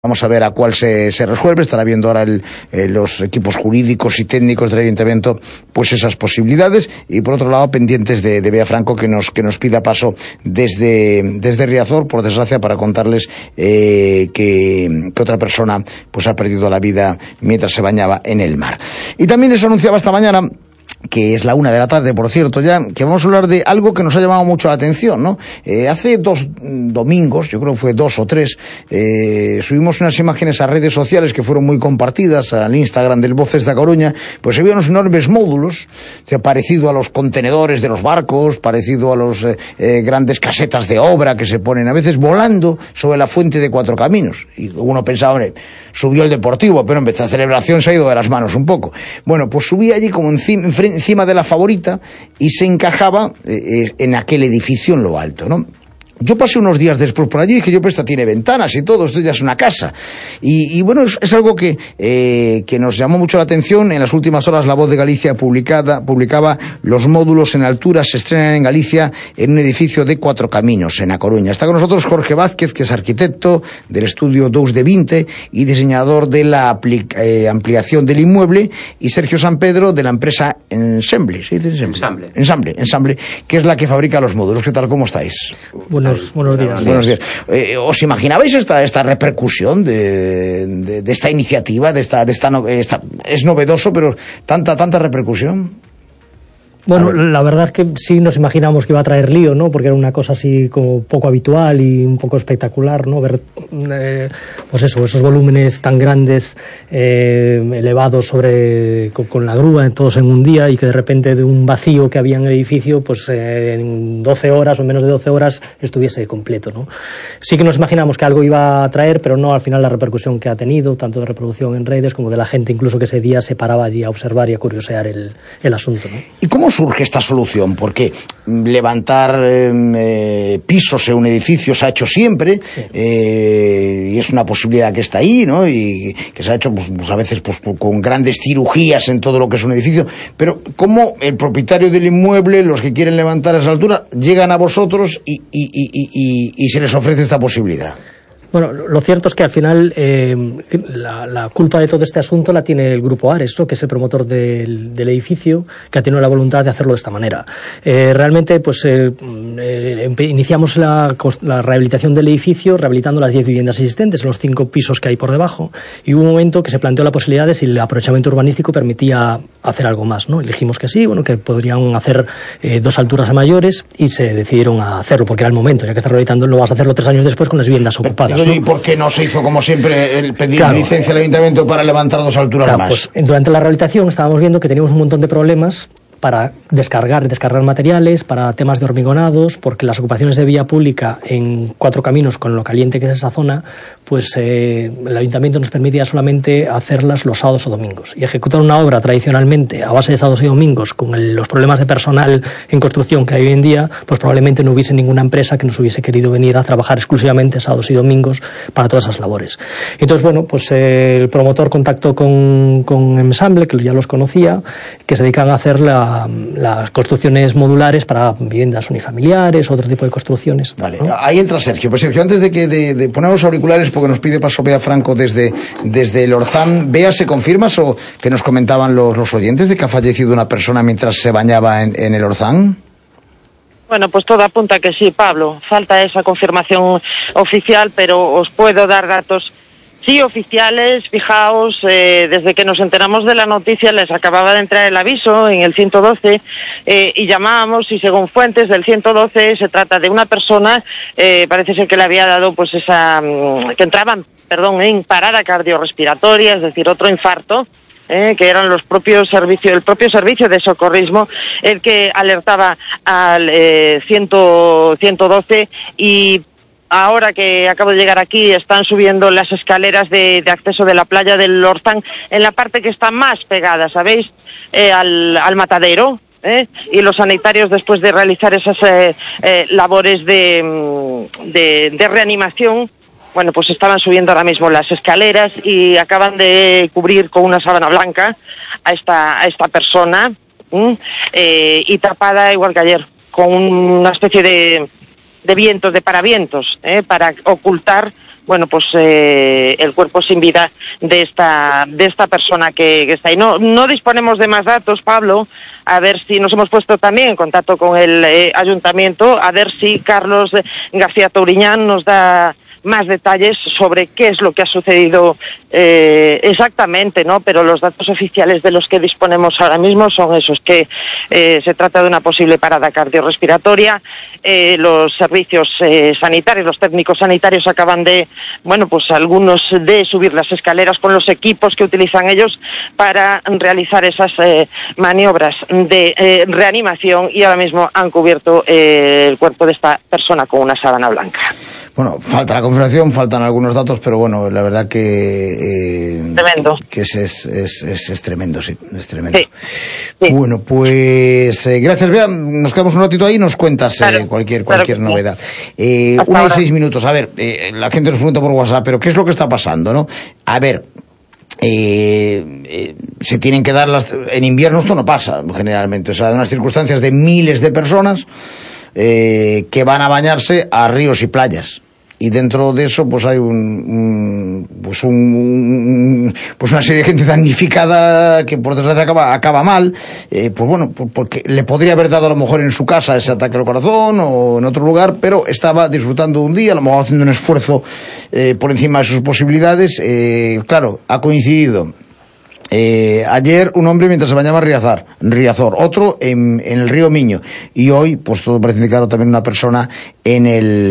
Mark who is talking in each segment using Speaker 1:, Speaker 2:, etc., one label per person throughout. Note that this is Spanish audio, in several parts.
Speaker 1: Vamos a ver a cuál se resuelve. Estará viendo ahora los equipos jurídicos y técnicos del Ayuntamiento pues esas posibilidades, y por otro lado pendientes de Bea Franco que nos pida paso desde Riazor, por desgracia, para contarles que otra persona pues ha perdido la vida mientras se bañaba en el mar. Y también les anunciaba esta mañana, que es la 1 de la tarde, por cierto, ya, que vamos a hablar de algo que nos ha llamado mucho la atención, ¿no? Hace 2 domingos, yo creo que fue 2 o 3, subimos unas imágenes a redes sociales que fueron muy compartidas, al Instagram del Voces da Coruña. Pues había unos enormes módulos, parecido a los contenedores de los barcos, parecido a los grandes casetas de obra que se ponen a veces, volando sobre la fuente de Cuatro Caminos. Y uno pensaba, hombre, subió el Deportivo, pero esta celebración se ha ido de las manos un poco. Bueno, pues subí allí como encima de la Favorita, y se encajaba en aquel edificio en lo alto, ¿no? Yo pasé unos días después por allí y dije, esta tiene ventanas y todo, esto ya es una casa. Y bueno, es algo que nos llamó mucho la atención. En las últimas horas La Voz de Galicia publicaba los módulos en altura se estrenan en Galicia en un edificio de Cuatro Caminos, en A Coruña. Está con nosotros Jorge Vázquez, que es arquitecto del estudio 2 de 20 y diseñador de la ampliación del inmueble, y Sergio San Pedro, de la empresa Ensemble, ¿sí? Ensamble, que es la que fabrica los módulos. ¿Qué tal? ¿Cómo estáis?
Speaker 2: Buenos días.
Speaker 1: Buenos días. ¿Os imaginabais esta repercusión de esta iniciativa, es novedoso, pero tanta repercusión?
Speaker 2: Bueno, la verdad es que sí nos imaginamos que iba a traer lío, ¿no? Porque era una cosa así como poco habitual y un poco espectacular, ¿no? Ver, pues esos volúmenes tan grandes, elevados con la grúa, todos en un día, y que de repente de un vacío que había en el edificio, pues en 12 horas o menos de 12 horas estuviese completo, ¿no? Sí que nos imaginamos que algo iba a traer, pero no al final la repercusión que ha tenido, tanto de reproducción en redes como de la gente incluso que ese día se paraba allí a observar y a curiosear el asunto, ¿no?
Speaker 1: ¿Y cómo surge esta solución? Porque levantar pisos en un edificio se ha hecho siempre, sí. Y es una posibilidad que está ahí, ¿no? Y que se ha hecho pues a veces con grandes cirugías en todo lo que es un edificio. Pero ¿cómo el propietario del inmueble, los que quieren levantar a esa altura, llegan a vosotros y se les ofrece esta posibilidad?
Speaker 2: Bueno, lo cierto es que al final la culpa de todo este asunto la tiene el Grupo Ares, ¿no? Que es el promotor del edificio, que ha tenido la voluntad de hacerlo de esta manera. Realmente, pues iniciamos la rehabilitación del edificio, rehabilitando las 10 viviendas existentes, los 5 pisos que hay por debajo, y hubo un momento que se planteó la posibilidad de si el aprovechamiento urbanístico permitía hacer algo más, ¿no? Dijimos que sí, bueno, que podrían hacer 2 alturas a mayores, y se decidieron a hacerlo, porque era el momento, ya que estás rehabilitando, lo vas a hacerlo 3 años después con las viviendas ocupadas.
Speaker 1: ¿Y por qué no se hizo, como siempre, pedir licencia al Ayuntamiento para levantar 2 alturas más?
Speaker 2: Pues durante la rehabilitación estábamos viendo que teníamos un montón de problemas para descargar materiales, para temas de hormigonados, porque las ocupaciones de vía pública en Cuatro Caminos, con lo caliente que es esa zona, pues el Ayuntamiento nos permitía solamente hacerlas los sábados o domingos. Y ejecutar una obra tradicionalmente a base de sábados y domingos, con los problemas de personal en construcción que hay hoy en día, pues probablemente no hubiese ninguna empresa que nos hubiese querido venir a trabajar exclusivamente sábados y domingos para todas esas labores. Entonces, bueno, pues el promotor contactó con Ensemble, que ya los conocía, que se dedican a hacer las construcciones modulares para viviendas unifamiliares, otro tipo de construcciones.
Speaker 1: Vale, ¿no? Ahí entra Sergio. Pues Sergio, antes de poner los auriculares, porque nos pide paso Bea Franco desde el Orzán. Bea, ¿se confirma o que nos comentaban los oyentes de que ha fallecido una persona mientras se bañaba en el Orzán?
Speaker 3: Bueno, pues todo apunta que sí, Pablo. Falta esa confirmación oficial, pero os puedo dar datos sí oficiales. Fijaos, desde que nos enteramos de la noticia les acababa de entrar el aviso en el 112 y llamábamos, y según fuentes del 112 se trata de una persona, parece ser que le había dado pues que entraban, en parada cardiorrespiratoria, es decir, otro infarto. Que eran el propio servicio de socorrismo el que alertaba al 112, y ahora que acabo de llegar aquí están subiendo las escaleras de acceso de la playa del Orzán en la parte que está más pegada, ¿sabéis? Al matadero. Y los sanitarios, después de realizar esas labores de reanimación, bueno, pues estaban subiendo ahora mismo las escaleras y acaban de cubrir con una sábana blanca a esta persona, y tapada igual que ayer, con una especie de vientos, de paravientos, para ocultar bueno, pues el cuerpo sin vida de esta persona que está ahí. No disponemos de más datos, Pablo, a ver si nos hemos puesto también en contacto con el ayuntamiento, a ver si Carlos García Touriñán nos da más detalles sobre qué es lo que ha sucedido exactamente, ¿no? Pero los datos oficiales de los que disponemos ahora mismo son esos, que se trata de una posible parada cardiorrespiratoria. Los servicios sanitarios, los técnicos sanitarios acaban de, bueno, pues algunos de subir las escaleras con los equipos que utilizan ellos para realizar esas maniobras de reanimación, y ahora mismo han cubierto el cuerpo de esta persona con una sábana blanca.
Speaker 1: Bueno, falta la confirmación, faltan algunos datos, pero bueno, la verdad que
Speaker 3: tremendo.
Speaker 1: Que es tremendo, sí, es tremendo.
Speaker 3: Sí. Sí.
Speaker 1: Bueno, pues gracias, Bea, nos quedamos un ratito ahí y nos cuentas cualquier novedad. 1 y 6 minutos, a ver, la gente nos pregunta por WhatsApp, pero ¿qué es lo que está pasando, no? A ver, se tienen que dar en invierno esto no pasa generalmente, o sea, en unas circunstancias de miles de personas que van a bañarse a ríos y playas, y dentro de eso pues hay pues una serie de gente damnificada que por desgracia acaba mal, pues bueno, porque le podría haber dado a lo mejor en su casa ese ataque al corazón o en otro lugar, pero estaba disfrutando de un día, a lo mejor haciendo un esfuerzo por encima de sus posibilidades. Claro, ha coincidido ayer un hombre mientras se bañaba en Riazor, otro en el río Miño, y hoy pues todo parece indicar también una persona en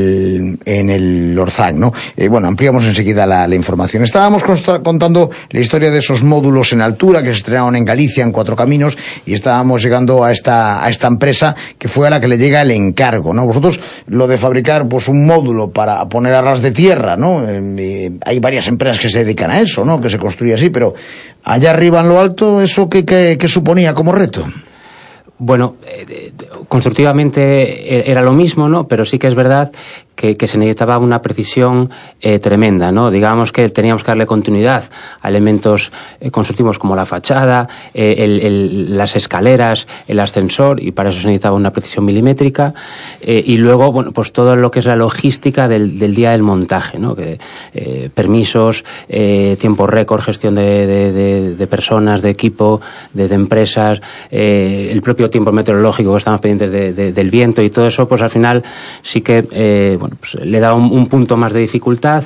Speaker 1: el Orzán, ¿no? Bueno, ampliamos enseguida la información. Estábamos contando la historia de esos módulos en altura que se estrenaron en Galicia, en Cuatro Caminos, y estábamos llegando a esta empresa que fue a la que le llega el encargo, ¿no? Vosotros, lo de fabricar pues un módulo para poner a ras de tierra, ¿no? Hay varias empresas que se dedican a eso, ¿no? Que se construye así, pero allá arriba en lo alto, ¿eso qué suponía como reto?
Speaker 4: Bueno, constructivamente era lo mismo, ¿no? Pero sí que es verdad que se necesitaba una precisión tremenda, ¿no? Digamos que teníamos que darle continuidad a elementos constructivos como la fachada, las escaleras, el ascensor, y para eso se necesitaba una precisión milimétrica, y luego, bueno, pues todo lo que es la logística del día del montaje, ¿no? Permisos, tiempo récord, gestión de personas, de equipo, de empresas, el propio tiempo meteorológico, que estamos pendientes del viento y todo eso, pues al final sí que bueno, pues le da un punto más de dificultad,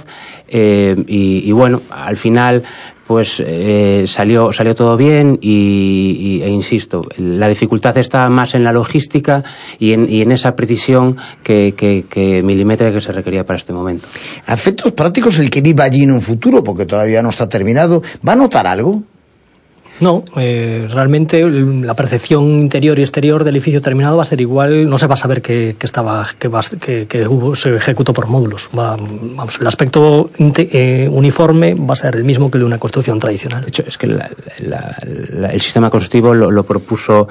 Speaker 4: y bueno, al final pues salió todo bien, e insisto, la dificultad está más en la logística y en esa precisión que milimétrica que se requería para este momento.
Speaker 1: A efectos prácticos, el que viva allí en un futuro, porque todavía no está terminado, ¿va a notar algo?
Speaker 2: No, realmente la percepción interior y exterior del edificio terminado va a ser igual, no se va a saber que se ejecutó por módulos. Vamos, el aspecto uniforme va a ser el mismo que el de una construcción tradicional.
Speaker 4: De hecho, es que el sistema constructivo lo propuso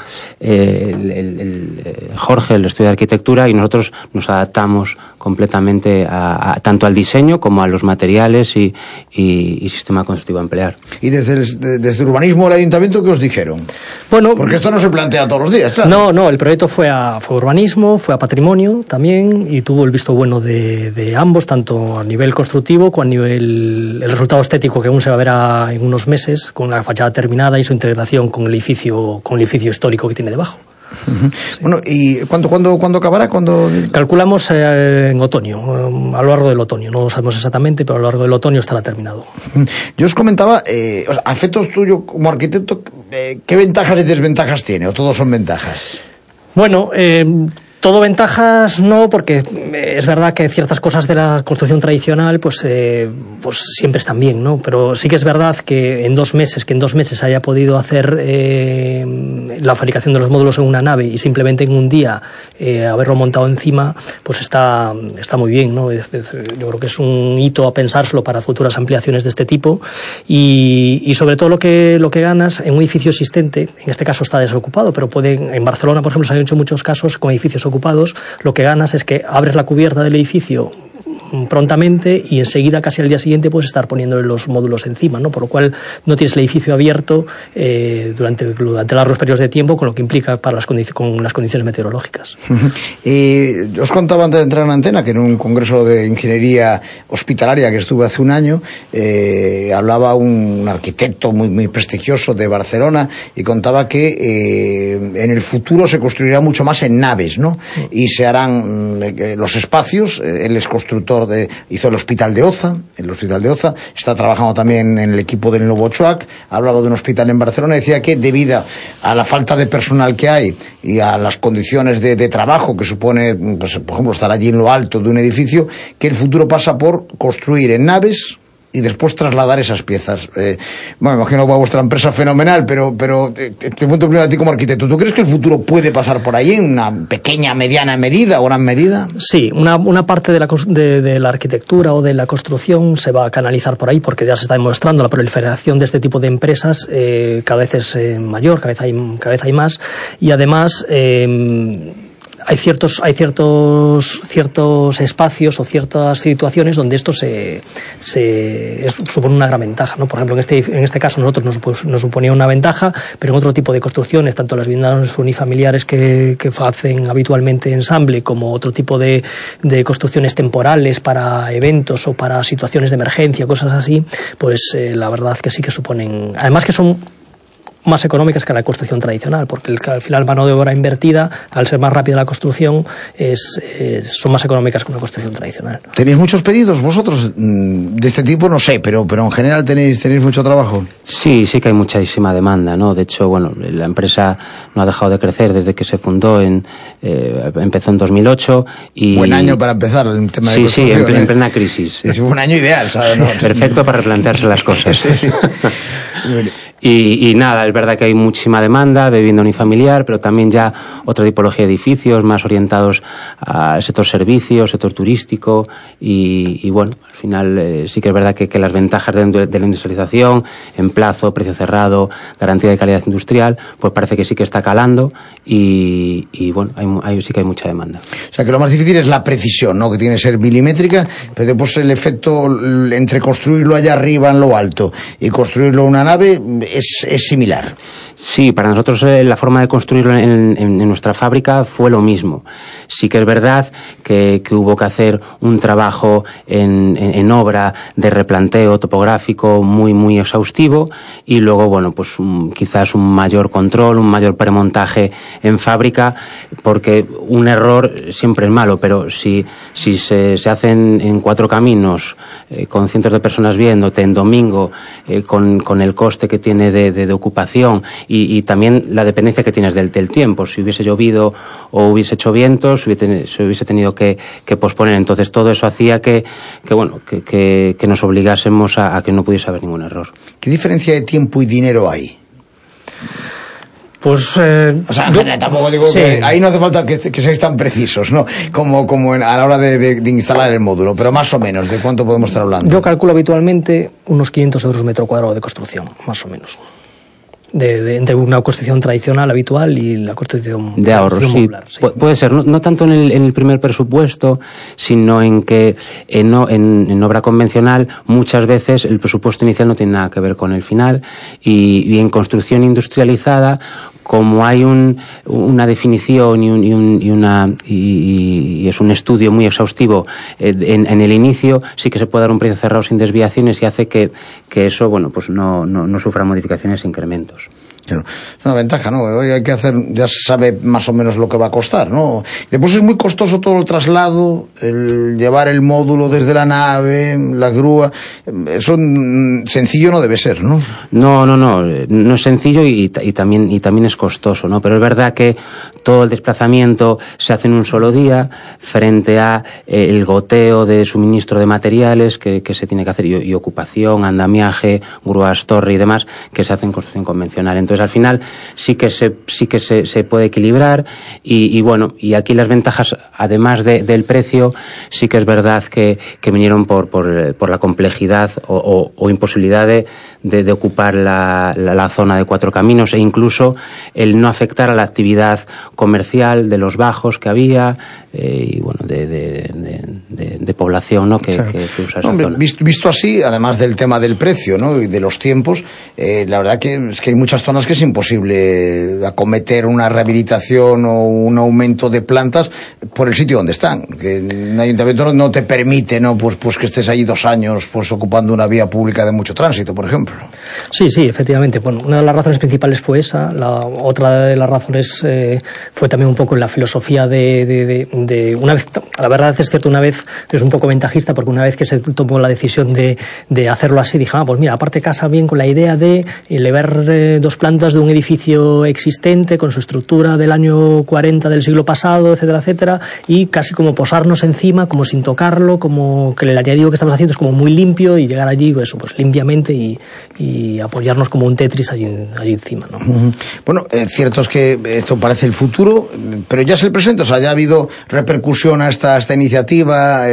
Speaker 4: Jorge, el estudio de arquitectura, y nosotros nos adaptamos completamente tanto al diseño como a los materiales y sistema constructivo a emplear.
Speaker 1: ¿Y desde urbanismo al ayuntamiento qué os dijeron?
Speaker 2: Bueno,
Speaker 1: porque esto no se plantea todos los días, claro.
Speaker 2: No, el proyecto fue a urbanismo, fue a patrimonio también, y tuvo el visto bueno de ambos, tanto a nivel constructivo como a nivel el resultado estético, que aún se va a ver en unos meses, con la fachada terminada y su integración con el edificio histórico que tiene debajo.
Speaker 1: Uh-huh. Sí. Bueno, ¿y cuándo acabará?
Speaker 2: Calculamos en otoño, a lo largo del otoño, no lo sabemos exactamente, pero a lo largo del otoño estará terminado.
Speaker 1: Yo os comentaba, a efectos tuyo como arquitecto, ¿qué ventajas y desventajas tiene? ¿O todos son ventajas?
Speaker 2: Bueno, todo ventajas no, porque es verdad que ciertas cosas de la construcción tradicional pues siempre están bien, ¿no? Pero sí que es verdad que en 2 meses haya podido hacer la fabricación de los módulos en una nave y simplemente en un día haberlo montado encima, pues está muy bien, ¿no? Yo creo que es un hito a pensárselo para futuras ampliaciones de este tipo, y sobre todo lo que ganas en un edificio existente, en este caso está desocupado, pero en Barcelona, por ejemplo, se han hecho muchos casos con edificios ocupados, lo que ganas es que abres la cubierta del edificio prontamente y enseguida, casi al día siguiente, puedes estar poniéndole los módulos encima, ¿no? Por lo cual no tienes el edificio abierto durante largos periodos de tiempo, con lo que implica para con las condiciones meteorológicas.
Speaker 1: Os contaba antes de entrar en antena que en un congreso de ingeniería hospitalaria que estuve hace un año, hablaba un arquitecto muy prestigioso de Barcelona y contaba que en el futuro se construirá mucho más en naves, ¿no? Y se harán los espacios. Él es constructor hizo el Hospital de Oza, está trabajando también en el equipo del nuevo Ochoac. Hablaba de un hospital en Barcelona y decía que debido a la falta de personal que hay y a las condiciones de trabajo que supone, pues, por ejemplo, estar allí en lo alto de un edificio, que el futuro pasa por construir en naves y después trasladar esas piezas. Bueno, imagino que vuestra empresa fenomenal, pero te pregunto primero a ti como arquitecto, ¿tú crees que el futuro puede pasar por ahí en una pequeña, mediana medida o gran medida?
Speaker 2: Sí, una parte de la arquitectura o de la construcción se va a canalizar por ahí, porque ya se está demostrando la proliferación de este tipo de empresas cada vez es mayor, cada vez hay más, y además hay ciertos espacios o ciertas situaciones donde esto supone una gran ventaja, ¿no? Por ejemplo, en este caso nosotros nos suponía una ventaja, pero en otro tipo de construcciones, tanto las viviendas unifamiliares que hacen habitualmente ensamble, como otro tipo de construcciones temporales para eventos o para situaciones de emergencia, cosas así, pues la verdad que sí que suponen, además que son más económicas que la construcción tradicional, porque al final mano de obra invertida, al ser más rápida la construcción, son más económicas que una construcción tradicional.
Speaker 1: ¿Tenéis muchos pedidos vosotros de este tipo? No sé, pero en general tenéis mucho trabajo.
Speaker 4: Sí que hay muchísima demanda, ¿no? De hecho, bueno, la empresa no ha dejado de crecer desde que se fundó, empezó en 2008 y...
Speaker 1: Buen año para empezar el tema de construcción.
Speaker 4: Sí, en plena crisis.
Speaker 1: Es un año ideal, ¿sabes? ¿No?
Speaker 4: Perfecto para replantearse las cosas.
Speaker 1: Sí.
Speaker 4: Y nada, es verdad que hay muchísima demanda de vivienda unifamiliar, pero también ya otra tipología de edificios más orientados al sector servicios, sector turístico y bueno, al final sí que es verdad que las ventajas de la industrialización, en plazo, precio cerrado, garantía de calidad industrial, pues parece que sí que está calando y bueno, sí que hay mucha demanda.
Speaker 1: O sea que lo más difícil es la precisión, ¿no? Que tiene que ser milimétrica, pero después el efecto entre construirlo allá arriba en lo alto y construirlo en una nave es similar.
Speaker 4: Sí, para nosotros la forma de construirlo en nuestra fábrica fue lo mismo. Sí que es verdad que hubo que hacer un trabajo en obra de replanteo topográfico muy exhaustivo y luego, bueno, pues quizás un mayor control, un mayor premontaje en fábrica, porque un error siempre es malo, pero si se hacen en 4 caminos, con cientos de personas viéndote en domingo, con el coste que tiene de ocupación y también la dependencia que tienes del tiempo. Si hubiese llovido o hubiese hecho viento, se hubiese tenido que posponer. Entonces todo eso hacía que nos obligásemos a que no pudiese haber ningún error.
Speaker 1: ¿Qué diferencia de tiempo y dinero hay?
Speaker 2: Pues,
Speaker 1: o sea, en general, tampoco digo sí, que ahí no hace falta que seáis tan precisos, ¿no? Como a la hora de instalar el módulo, pero más o menos, ¿de cuánto podemos estar hablando?
Speaker 2: Yo calculo habitualmente unos 500 euros metro cuadrado de construcción, más o menos. Entre una construcción tradicional habitual y la construcción
Speaker 4: de ahorro, modular, sí. Puede ser, no tanto en el primer presupuesto, sino en que en obra convencional muchas veces el presupuesto inicial no tiene nada que ver con el final y en construcción industrializada, como hay una definición y es un estudio muy exhaustivo en el inicio, sí que se puede dar un precio cerrado sin desviaciones y hace que eso, bueno, pues no sufra modificaciones e incrementos.
Speaker 1: Claro. Es una ventaja, ¿no? Hoy hay que hacer, ya se sabe más o menos lo que va a costar, ¿no? Después es muy costoso todo el traslado, el llevar el módulo desde la nave, la grúa. Eso sencillo no debe ser, ¿no?
Speaker 4: No es sencillo y también es costoso, ¿no? Pero es verdad que todo el desplazamiento se hace en un solo día frente a el goteo de suministro de materiales que se tiene que hacer y ocupación, andamiaje, grúas torre y demás que se hace en construcción convencional. Entonces Entonces, al final, sí que se puede equilibrar y bueno, y aquí las ventajas, además del precio, sí que es verdad que vinieron por la complejidad o imposibilidad de ocupar la zona de Cuatro Caminos, e incluso el no afectar a la actividad comercial de los bajos que había, y bueno, de población, ¿no? que usa esa zona.
Speaker 1: Visto así, además del tema del precio, ¿no? Y de los tiempos, la verdad que es que hay muchas zonas que es imposible acometer una rehabilitación o un aumento de plantas por el sitio donde están, que el ayuntamiento no te permite, ¿no? Pues que estés allí 2 años pues ocupando una vía pública de mucho tránsito, por ejemplo.
Speaker 2: Sí, efectivamente. Bueno, una de las razones principales fue esa. La otra de las razones fue también un poco en la filosofía de una vez, la verdad es cierto, una vez es un poco ventajista, porque una vez que se tomó la decisión de hacerlo así, dije, pues mira, aparte casa bien con la idea de elevar 2 plantas de un edificio existente con su estructura del año 40 del siglo pasado, etcétera, etcétera, y casi como posarnos encima, como sin tocarlo, como que el añadido que estamos haciendo es como muy limpio, y llegar allí pues limpiamente y apoyarnos como un Tetris allí encima, ¿no?
Speaker 1: Bueno, cierto es que esto parece el futuro, pero ya es el presente. O sea, ya ha habido repercusión a esta iniciativa,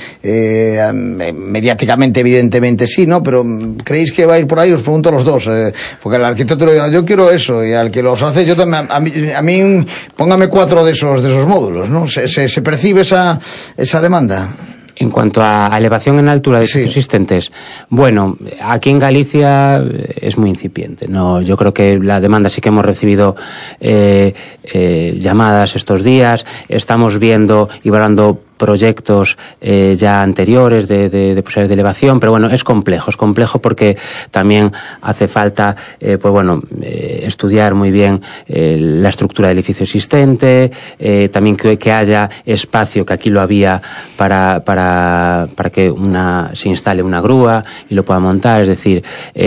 Speaker 1: mediáticamente evidentemente sí, ¿no? Pero ¿creéis que va a ir por ahí? Os pregunto a los dos, porque el arquitecto le digo, yo quiero eso, y al que los hace, yo también, a mí póngame 4 de esos módulos, ¿no? ¿Se percibe esa demanda?
Speaker 4: En cuanto a elevación en altura de edificios existentes, bueno, aquí en Galicia es muy incipiente, ¿no? Yo creo que la demanda sí que hemos recibido llamadas estos días, estamos viendo y valorando proyectos ya anteriores de posibilidades de elevación, pero bueno, es complejo porque también hace falta estudiar muy bien la estructura del edificio existente, también que haya espacio, que aquí lo había para que se instale una grúa y lo pueda montar. Es decir,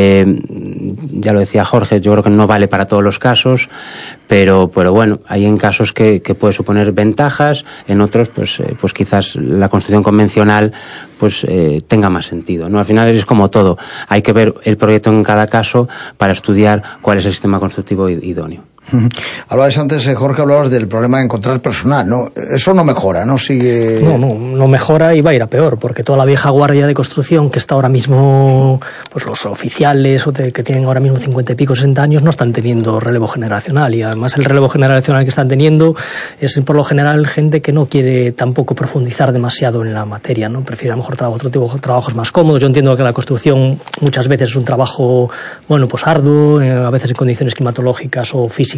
Speaker 4: ya lo decía Jorge, yo creo que no vale para todos los casos, pero bueno, hay en casos que puede suponer ventajas, en otros pues quizás la construcción convencional pues tenga más sentido, ¿no? Al final es como todo, hay que ver el proyecto en cada caso para estudiar cuál es el sistema constructivo idóneo.
Speaker 1: Hablabas antes, Jorge, hablabas del problema de encontrar personal, ¿no? Eso no mejora, ¿no? Sigue...
Speaker 2: No mejora, y va a ir a peor, porque toda la vieja guardia de construcción que está ahora mismo, pues los oficiales que tienen ahora mismo 50 y pico, 60 años, no están teniendo relevo generacional, y además el relevo generacional que están teniendo es por lo general gente que no quiere tampoco profundizar demasiado en la materia, ¿no? Prefiere a lo mejor otro tipo de trabajos más cómodos. Yo entiendo que la construcción muchas veces es un trabajo, pues arduo, a veces en condiciones climatológicas o físicas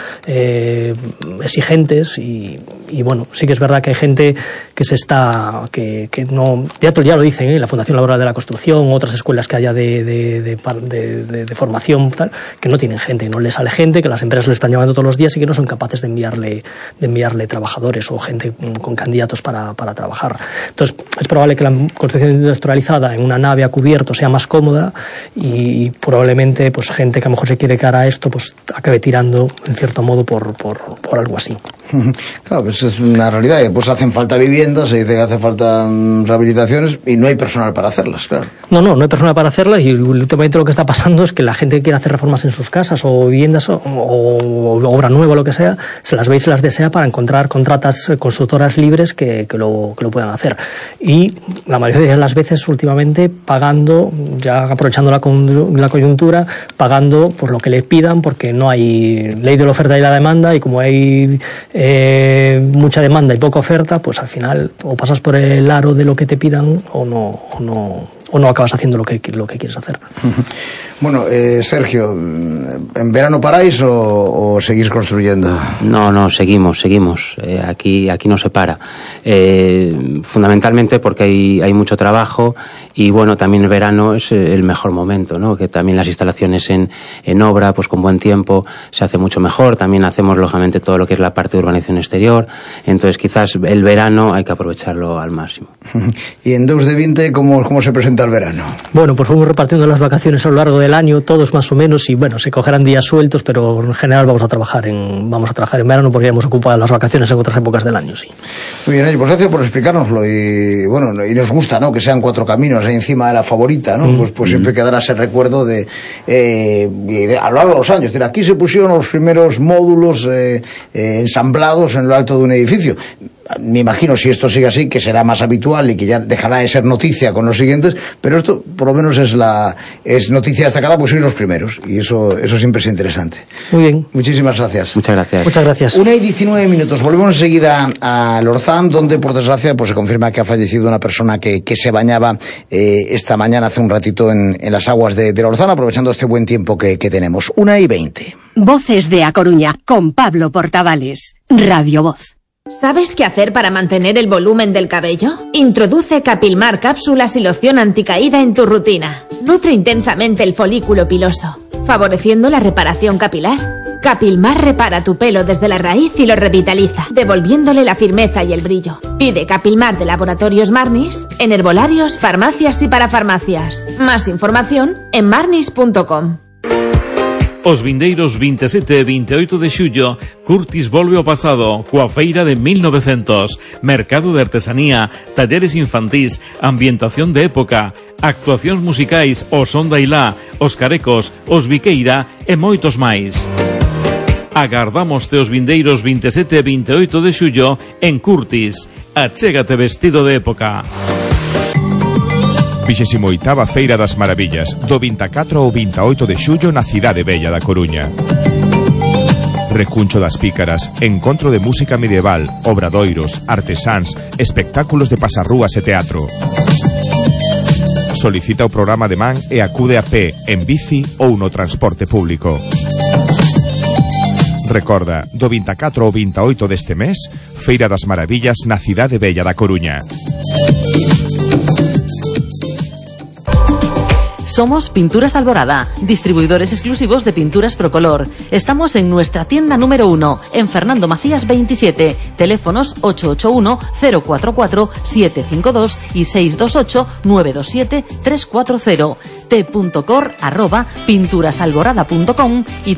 Speaker 2: exigentes, y bueno, sí que es verdad que hay gente que no, ya lo dicen, la Fundación Laboral de la Construcción, otras escuelas que haya de formación, tal, que no tienen gente, no les sale gente, que las empresas le están llamando todos los días y que no son capaces de enviarle trabajadores o gente con candidatos para trabajar. Entonces es probable que la construcción industrializada en una nave a cubierto sea más cómoda, y probablemente pues gente que a lo mejor se quiere quedar a esto pues acabe tirando en cierto modo por algo así.
Speaker 1: Claro, pues es una realidad. Pues hacen falta viviendas, se dice que hace falta rehabilitaciones, y no hay personal para hacerlas, claro. No
Speaker 2: hay personal para hacerlas, y últimamente lo que está pasando es que la gente que quiere hacer reformas en sus casas o viviendas o obra nueva o lo que sea, se las ve y se las desea para encontrar consultoras libres que lo puedan hacer. Y la mayoría de las veces últimamente pagando, ya aprovechando la coyuntura, pagando por lo que le pidan, porque no hay ley de la oferta y la demanda, y como hay mucha demanda y poca oferta, pues al final o pasas por el aro de lo que te pidan o no acabas haciendo lo que quieres hacer.
Speaker 1: Bueno, Sergio, ¿en verano paráis o seguís construyendo?
Speaker 4: No, seguimos. Aquí no se para. Fundamentalmente porque hay mucho trabajo, y bueno, también el verano es el mejor momento, ¿no? Que también las instalaciones en obra, pues con buen tiempo se hace mucho mejor. También hacemos lógicamente todo lo que es la parte de urbanización exterior. Entonces quizás el verano hay que aprovecharlo al máximo.
Speaker 1: ¿Y en 2020 cómo se presenta pinta el verano?
Speaker 2: Bueno, pues fuimos repartiendo las vacaciones a lo largo del año, todos más o menos, y bueno, se cogerán días sueltos, pero en general vamos a trabajar en verano porque ya hemos ocupado las vacaciones en otras épocas del año, sí.
Speaker 1: Muy bien, pues gracias por explicárnoslo, y bueno, y nos gusta, ¿no?, que sean 4 caminos ahí encima de la favorita, ¿no? Pues siempre quedará ese recuerdo de a lo largo de los años. Es decir, aquí se pusieron los primeros módulos ensamblados en lo alto de un edificio. Me imagino, si esto sigue así, que será más habitual y que ya dejará de ser noticia con los siguientes, pero esto por lo menos es noticia destacada, pues sois los primeros, y eso siempre es interesante.
Speaker 2: Muy bien.
Speaker 1: Muchísimas gracias.
Speaker 4: Muchas gracias.
Speaker 2: Muchas gracias. 1:19.
Speaker 1: Volvemos enseguida a Lorzán, donde por desgracia pues se confirma que ha fallecido una persona que se bañaba esta mañana hace un ratito en las aguas de Lorzán, aprovechando este buen tiempo que tenemos. 1:20.
Speaker 5: Voces de A Coruña, con Pablo Portavales. Radio Voz.
Speaker 6: ¿Sabes qué hacer para mantener el volumen del cabello? Introduce Capilmar cápsulas y loción anticaída en tu rutina. Nutre intensamente el folículo piloso, favoreciendo la reparación capilar. Capilmar repara tu pelo desde la raíz y lo revitaliza, devolviéndole la firmeza y el brillo. Pide Capilmar de Laboratorios Marnis en herbolarios, farmacias y parafarmacias. Más información en marnis.com.
Speaker 7: Os vindeiros 27 e 28 de xullo, Curtis volve ao pasado, coa feira de 1900, mercado de artesanía, talleres infantís, ambientación de época, actuacións musicais, o Son da Ilá, os Carecos, os Viqueira e moitos máis. Agardamos os vindeiros 27 e 28 de xullo en Curtis. Achégate vestido de época.
Speaker 8: 28ª Feira das Maravillas, do 24 ao 28 de xullo na cidade bella da Coruña. Recuncho das Pícaras, encontro de música medieval, obradoiros, artesáns, espectáculos de pasarrúas e teatro. Solicita o programa de man e acude a pé, en bici ou no transporte público. Recorda, do 24 ao 28 deste mes, Feira das Maravillas na cidade bella da Coruña.
Speaker 9: Somos Pinturas Alborada, distribuidores exclusivos de pinturas Procolor. Estamos en nuestra tienda número 1, en Fernando Macías 27, teléfonos 881-044-752 y 628-927-340, t.cor@pinturasalborada.com y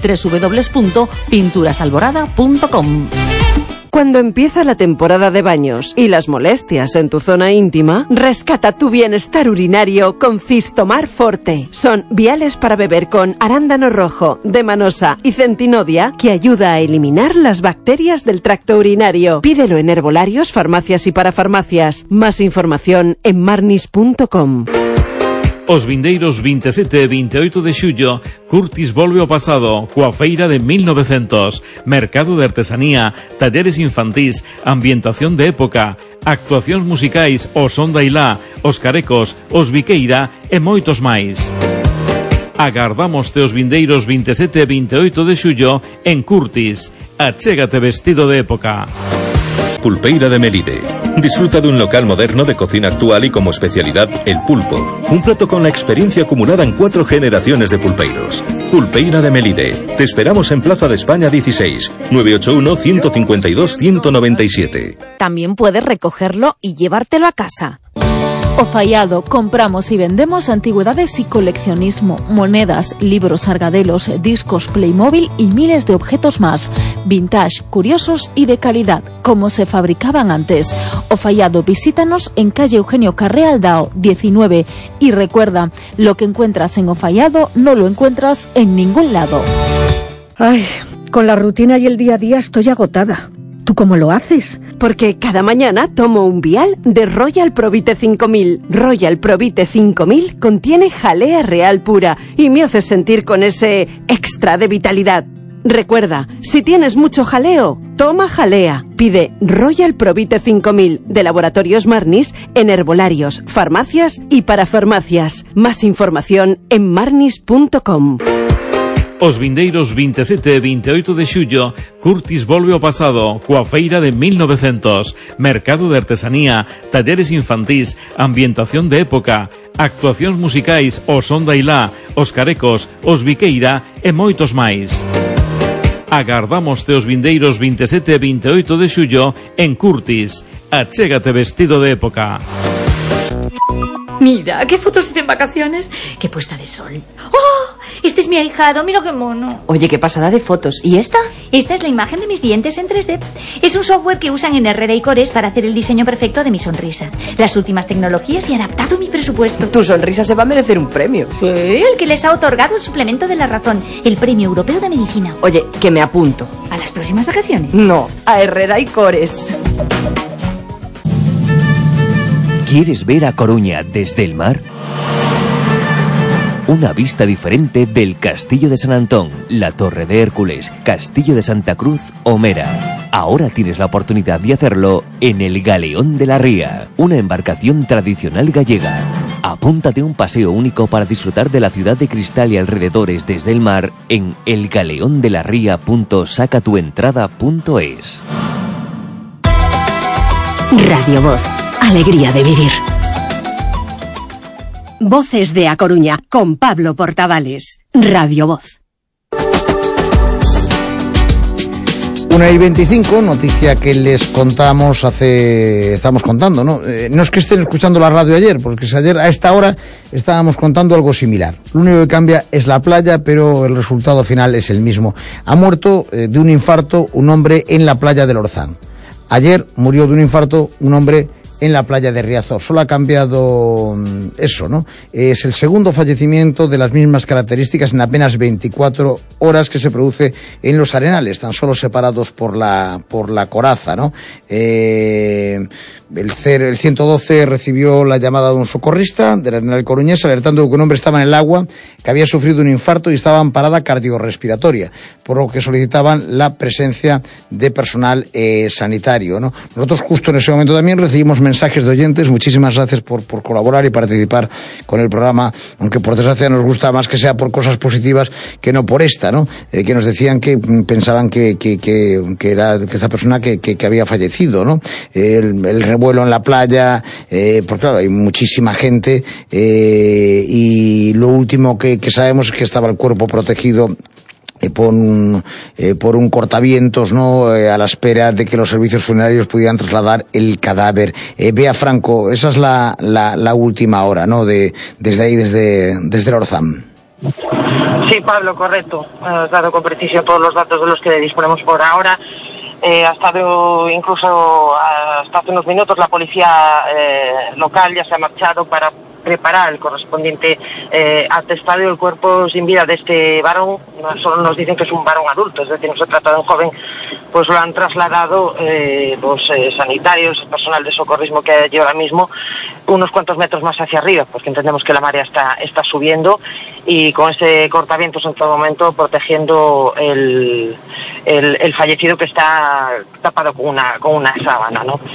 Speaker 9: www.pinturasalborada.com.
Speaker 10: Cuando empieza la temporada de baños y las molestias en tu zona íntima, rescata tu bienestar urinario con Cistomar Forte. Son viales para beber con arándano rojo, demanosa y centinodia que ayuda a eliminar las bacterias del tracto urinario. Pídelo en herbolarios, farmacias y parafarmacias. Más información en marnis.com.
Speaker 7: Os vindeiros 27 e 28 de xullo, Curtis volve ao pasado, coa feira de 1900, mercado de artesanía, talleres infantís, ambientación de época, actuacións musicais, o Son da Ilá, os Carecos, os Viqueira e moitos máis. Agardamos os vindeiros 27 e 28 de xullo en Curtis. Achégate vestido de época.
Speaker 11: Pulpeira de Melide. Disfruta de un local moderno de cocina actual y como especialidad el pulpo. Un plato con la experiencia acumulada en 4 generaciones de pulpeiros. Pulpeira de Melide. Te esperamos en Plaza de España 16, 981-152-197.
Speaker 12: También puedes recogerlo y llevártelo a casa. O Fallado, compramos y vendemos antigüedades y coleccionismo, monedas, libros argadelos, discos Playmobil y miles de objetos más, vintage, curiosos y de calidad, como se fabricaban antes. O Fallado, visítanos en calle Eugenio Carré Aldao, 19, y recuerda, lo que encuentras en O Fallado no lo encuentras en ningún lado.
Speaker 13: Ay, con la rutina y el día a día estoy agotada. ¿Tú cómo lo haces?
Speaker 10: Porque cada mañana tomo un vial de Royal Provite 5000. Royal Provite 5000 contiene jalea real pura y me hace sentir con ese extra de vitalidad. Recuerda, si tienes mucho jaleo, toma jalea. Pide Royal Provite 5000 de Laboratorios Marnis en herbolarios, farmacias y parafarmacias. Más información en marnis.com.
Speaker 7: Os vindeiros 27 e 28 de xullo, Curtis volve ao pasado, coa feira de 1900, mercado de artesanía, talleres infantís, ambientación de época, actuacións musicais, o Son da Ilá, os Carecos, os Viqueira e moitos máis. Agardamos os vindeiros 27 e 28 de xullo en Curtis. Achégate vestido de época.
Speaker 14: Mira, qué fotos hice en vacaciones. Qué puesta de sol. ¡Oh! Este es mi ahijado, mira qué mono.
Speaker 15: Oye, qué pasada de fotos. ¿Y esta?
Speaker 14: Esta es la imagen de mis dientes en 3D. Es un software que usan en Herrera y Cores para hacer el diseño perfecto de mi sonrisa. Las últimas tecnologías y adaptado a mi presupuesto.
Speaker 15: Tu sonrisa se va a merecer un premio.
Speaker 14: Sí, el que les ha otorgado el suplemento de la razón, el Premio Europeo de Medicina.
Speaker 15: Oye, que me apunto.
Speaker 14: ¿A las próximas vacaciones?
Speaker 15: No, a Herrera y Cores.
Speaker 16: ¿Quieres ver a Coruña desde el mar? Una vista diferente del Castillo de San Antón, la Torre de Hércules, Castillo de Santa Cruz o Mera. Ahora tienes la oportunidad de hacerlo en el Galeón de la Ría, una embarcación tradicional gallega. Apúntate a un paseo único para disfrutar de la ciudad de cristal y alrededores desde el mar en elgaleondelaria.sacatuentrada.es.
Speaker 5: Radio Voz. Alegría de vivir. Voces de A Coruña con Pablo Portavales. Radio Voz.
Speaker 1: 1:25, noticia que les contamos estamos contando, ¿no? No es que estén escuchando la radio ayer, porque ayer a esta hora estábamos contando algo similar. Lo único que cambia es la playa, pero el resultado final es el mismo. Ha muerto de un infarto un hombre en la playa del Orzán. Ayer murió de un infarto un hombre en la playa de Riazor. Solo ha cambiado eso, ¿no? Es el segundo fallecimiento de las mismas características en apenas 24 horas que se produce en los Arenales, tan solo separados por la coraza, ¿no? El 112 recibió la llamada de un socorrista del Arenal coruñés alertando de que un hombre estaba en el agua, que había sufrido un infarto y estaba en parada cardiorrespiratoria, por lo que solicitaban la presencia de personal sanitario, ¿no? Nosotros justo en ese momento también recibimos mensajes de oyentes. Muchísimas gracias por colaborar y participar con el programa, aunque por desgracia nos gusta más que sea por cosas positivas que no por esta, ¿no? Que nos decían que pensaban que era que esta persona que había fallecido, ¿no? El revuelo en la playa, porque claro, hay muchísima gente, y lo último que sabemos es que estaba el cuerpo protegido por un cortavientos, ¿no? A la espera de que los servicios funerarios pudieran trasladar el cadáver. Bea Franco, esa es la última hora, ¿no? Desde ahí, desde el Orzán.
Speaker 3: Sí, Pablo, correcto. Has dado con precisión todos los datos de los que disponemos por ahora. Ha estado incluso hasta hace unos minutos la policía local ya se ha marchado para preparar el correspondiente atestado del cuerpo sin vida de este varón. Solo nos dicen que es un varón adulto, es decir, no se trata de un joven. Pues lo han trasladado los sanitarios, el personal de socorrismo que hay allí ahora mismo, unos cuantos metros más hacia arriba, porque entendemos que la marea está subiendo, y con este cortavientos en todo momento protegiendo el fallecido, que está tapado con una sábana, ¿no?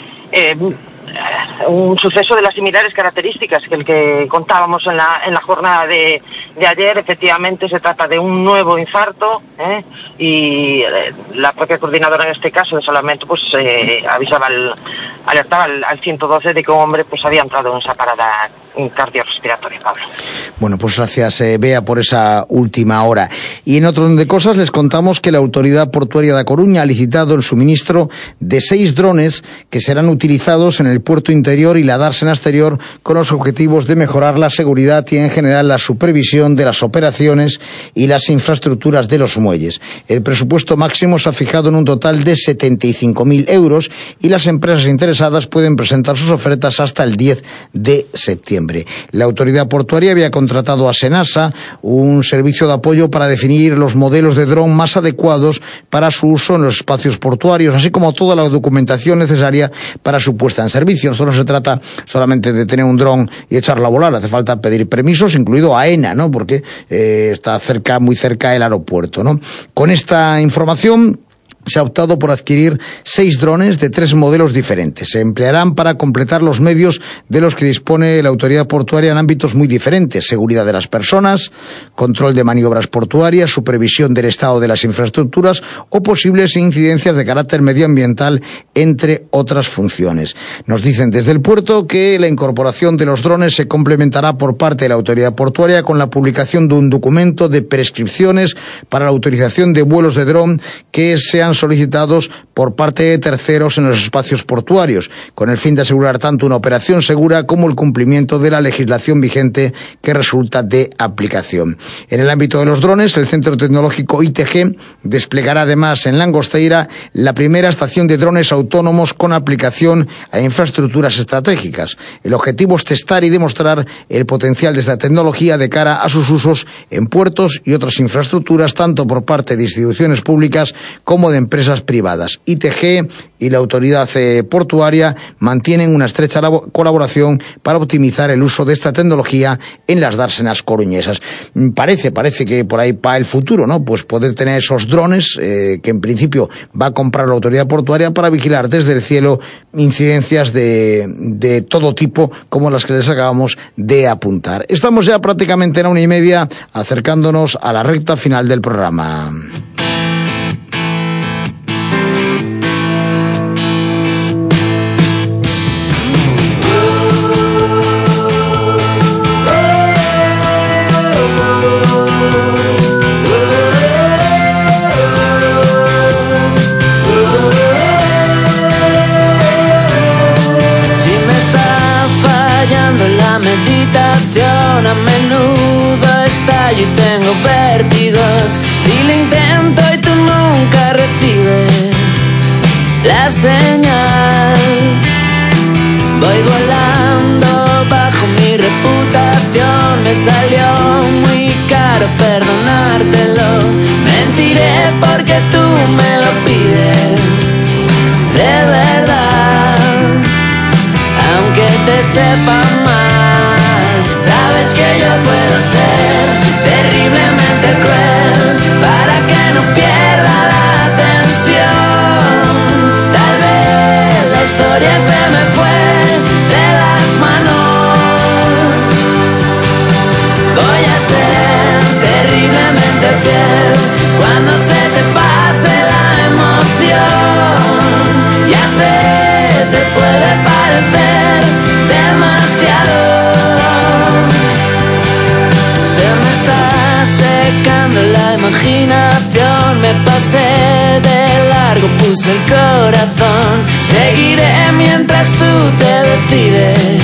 Speaker 3: Un suceso de las similares características que el que contábamos en la jornada de ayer. Efectivamente se trata de un nuevo infarto, y la propia coordinadora en este caso de salvamento pues alertaba al 112 de que un hombre pues había entrado en esa parada cardiorrespiratoria, Pablo.
Speaker 1: Bueno, pues gracias, Bea, por esa última hora. Y en otro orden de cosas les contamos que la Autoridad Portuaria de A Coruña ha licitado el suministro de 6 drones que serán utilizados en el puerto interior y la dársena exterior, con los objetivos de mejorar la seguridad y en general la supervisión de las operaciones y las infraestructuras de los muelles. El presupuesto máximo se ha fijado en un total de 75.000 euros y las empresas interesadas pueden presentar sus ofertas hasta el 10 de septiembre. La Autoridad Portuaria había contratado a Senasa, un servicio de apoyo para definir los modelos de dron más adecuados para su uso en los espacios portuarios, así como toda la documentación necesaria para su puesta en servicio. Esto no se trata solamente de tener un dron y echarlo a volar, hace falta pedir permisos, incluido AENA, ¿no? Porque está muy cerca el aeropuerto, ¿no? Con esta información se ha optado por adquirir 6 drones de 3 modelos diferentes. Se emplearán para completar los medios de los que dispone la autoridad portuaria en ámbitos muy diferentes: seguridad de las personas, control de maniobras portuarias, supervisión del estado de las infraestructuras o posibles incidencias de carácter medioambiental, entre otras funciones. Nos dicen desde el puerto que la incorporación de los drones se complementará por parte de la autoridad portuaria con la publicación de un documento de prescripciones para la autorización de vuelos de dron que sean sean solicitados por parte de terceros en los espacios portuarios, con el fin de asegurar tanto una operación segura como el cumplimiento de la legislación vigente que resulta de aplicación. En el ámbito de los drones, el Centro Tecnológico ITG desplegará además en Langosteira la primera estación de drones autónomos con aplicación a infraestructuras estratégicas. El objetivo es testar y demostrar el potencial de esta tecnología de cara a sus usos en puertos y otras infraestructuras, tanto por parte de instituciones públicas como de empresas privadas. ITG y la autoridad portuaria mantienen una estrecha colaboración para optimizar el uso de esta tecnología en las dársenas coruñesas. Parece que por ahí va el futuro, ¿no? Pues poder tener esos drones que en principio va a comprar la autoridad portuaria para vigilar desde el cielo incidencias de todo tipo como las que les acabamos de apuntar. Estamos ya prácticamente en 1:30 acercándonos a la recta final del programa.
Speaker 17: A menudo estallo y tengo vértigos. Si lo intento y tú nunca recibes la señal, voy volando bajo mi reputación. Me salió muy caro perdonártelo. Mentiré porque tú me lo pides de verdad, aunque te sepa mal. Sabes que yo puedo ser terriblemente cruel para que no pierda la atención. Tal vez la historia se me fue de las manos. Voy a ser terriblemente fiel cuando se te pase la emoción. Ya sé, te puede parecer demasiado. Se me está secando la imaginación. Me pasé de largo, puse el corazón. Seguiré mientras tú te decides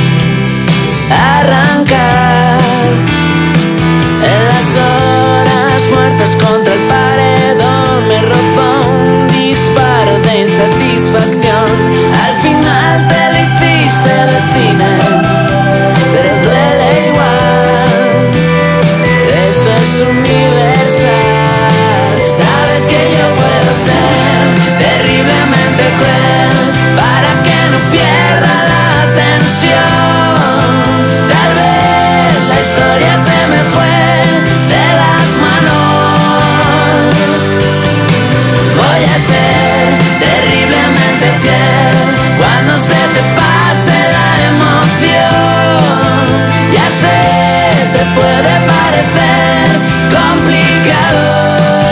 Speaker 17: arrancar. En las horas muertas contra el paredón me rozó un disparo de insatisfacción. Al final te lo hiciste de cine, pero duele igual. Eso es universal. Sabes que yo puedo ser terriblemente cruel para que no pierda la atención. Tal vez la historia se me fue de las manos. Voy a ser terriblemente fiel cuando se te pase la emoción. Ya sé, te puede parecer complicado.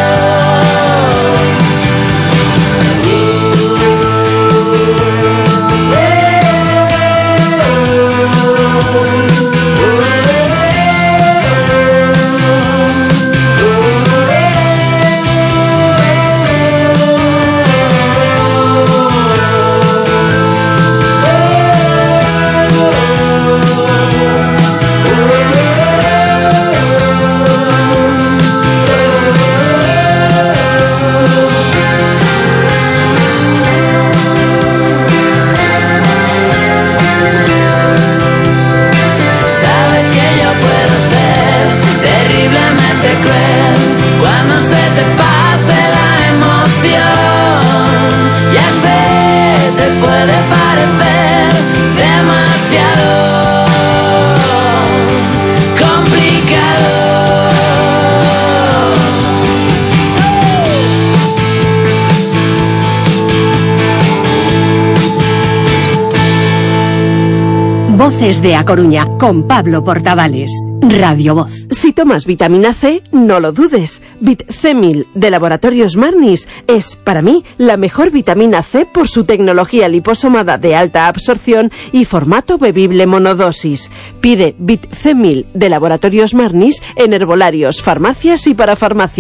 Speaker 5: Voces de A Coruña, con Pablo Portavales. Radio Voz.
Speaker 10: Si tomas vitamina C, no lo dudes. VitC1000 de Laboratorios Marnis es, para mí, la mejor vitamina C por su tecnología liposomada de alta absorción y formato bebible monodosis. Pide VitC1000 de Laboratorios Marnis en herbolarios, farmacias y parafarmacias.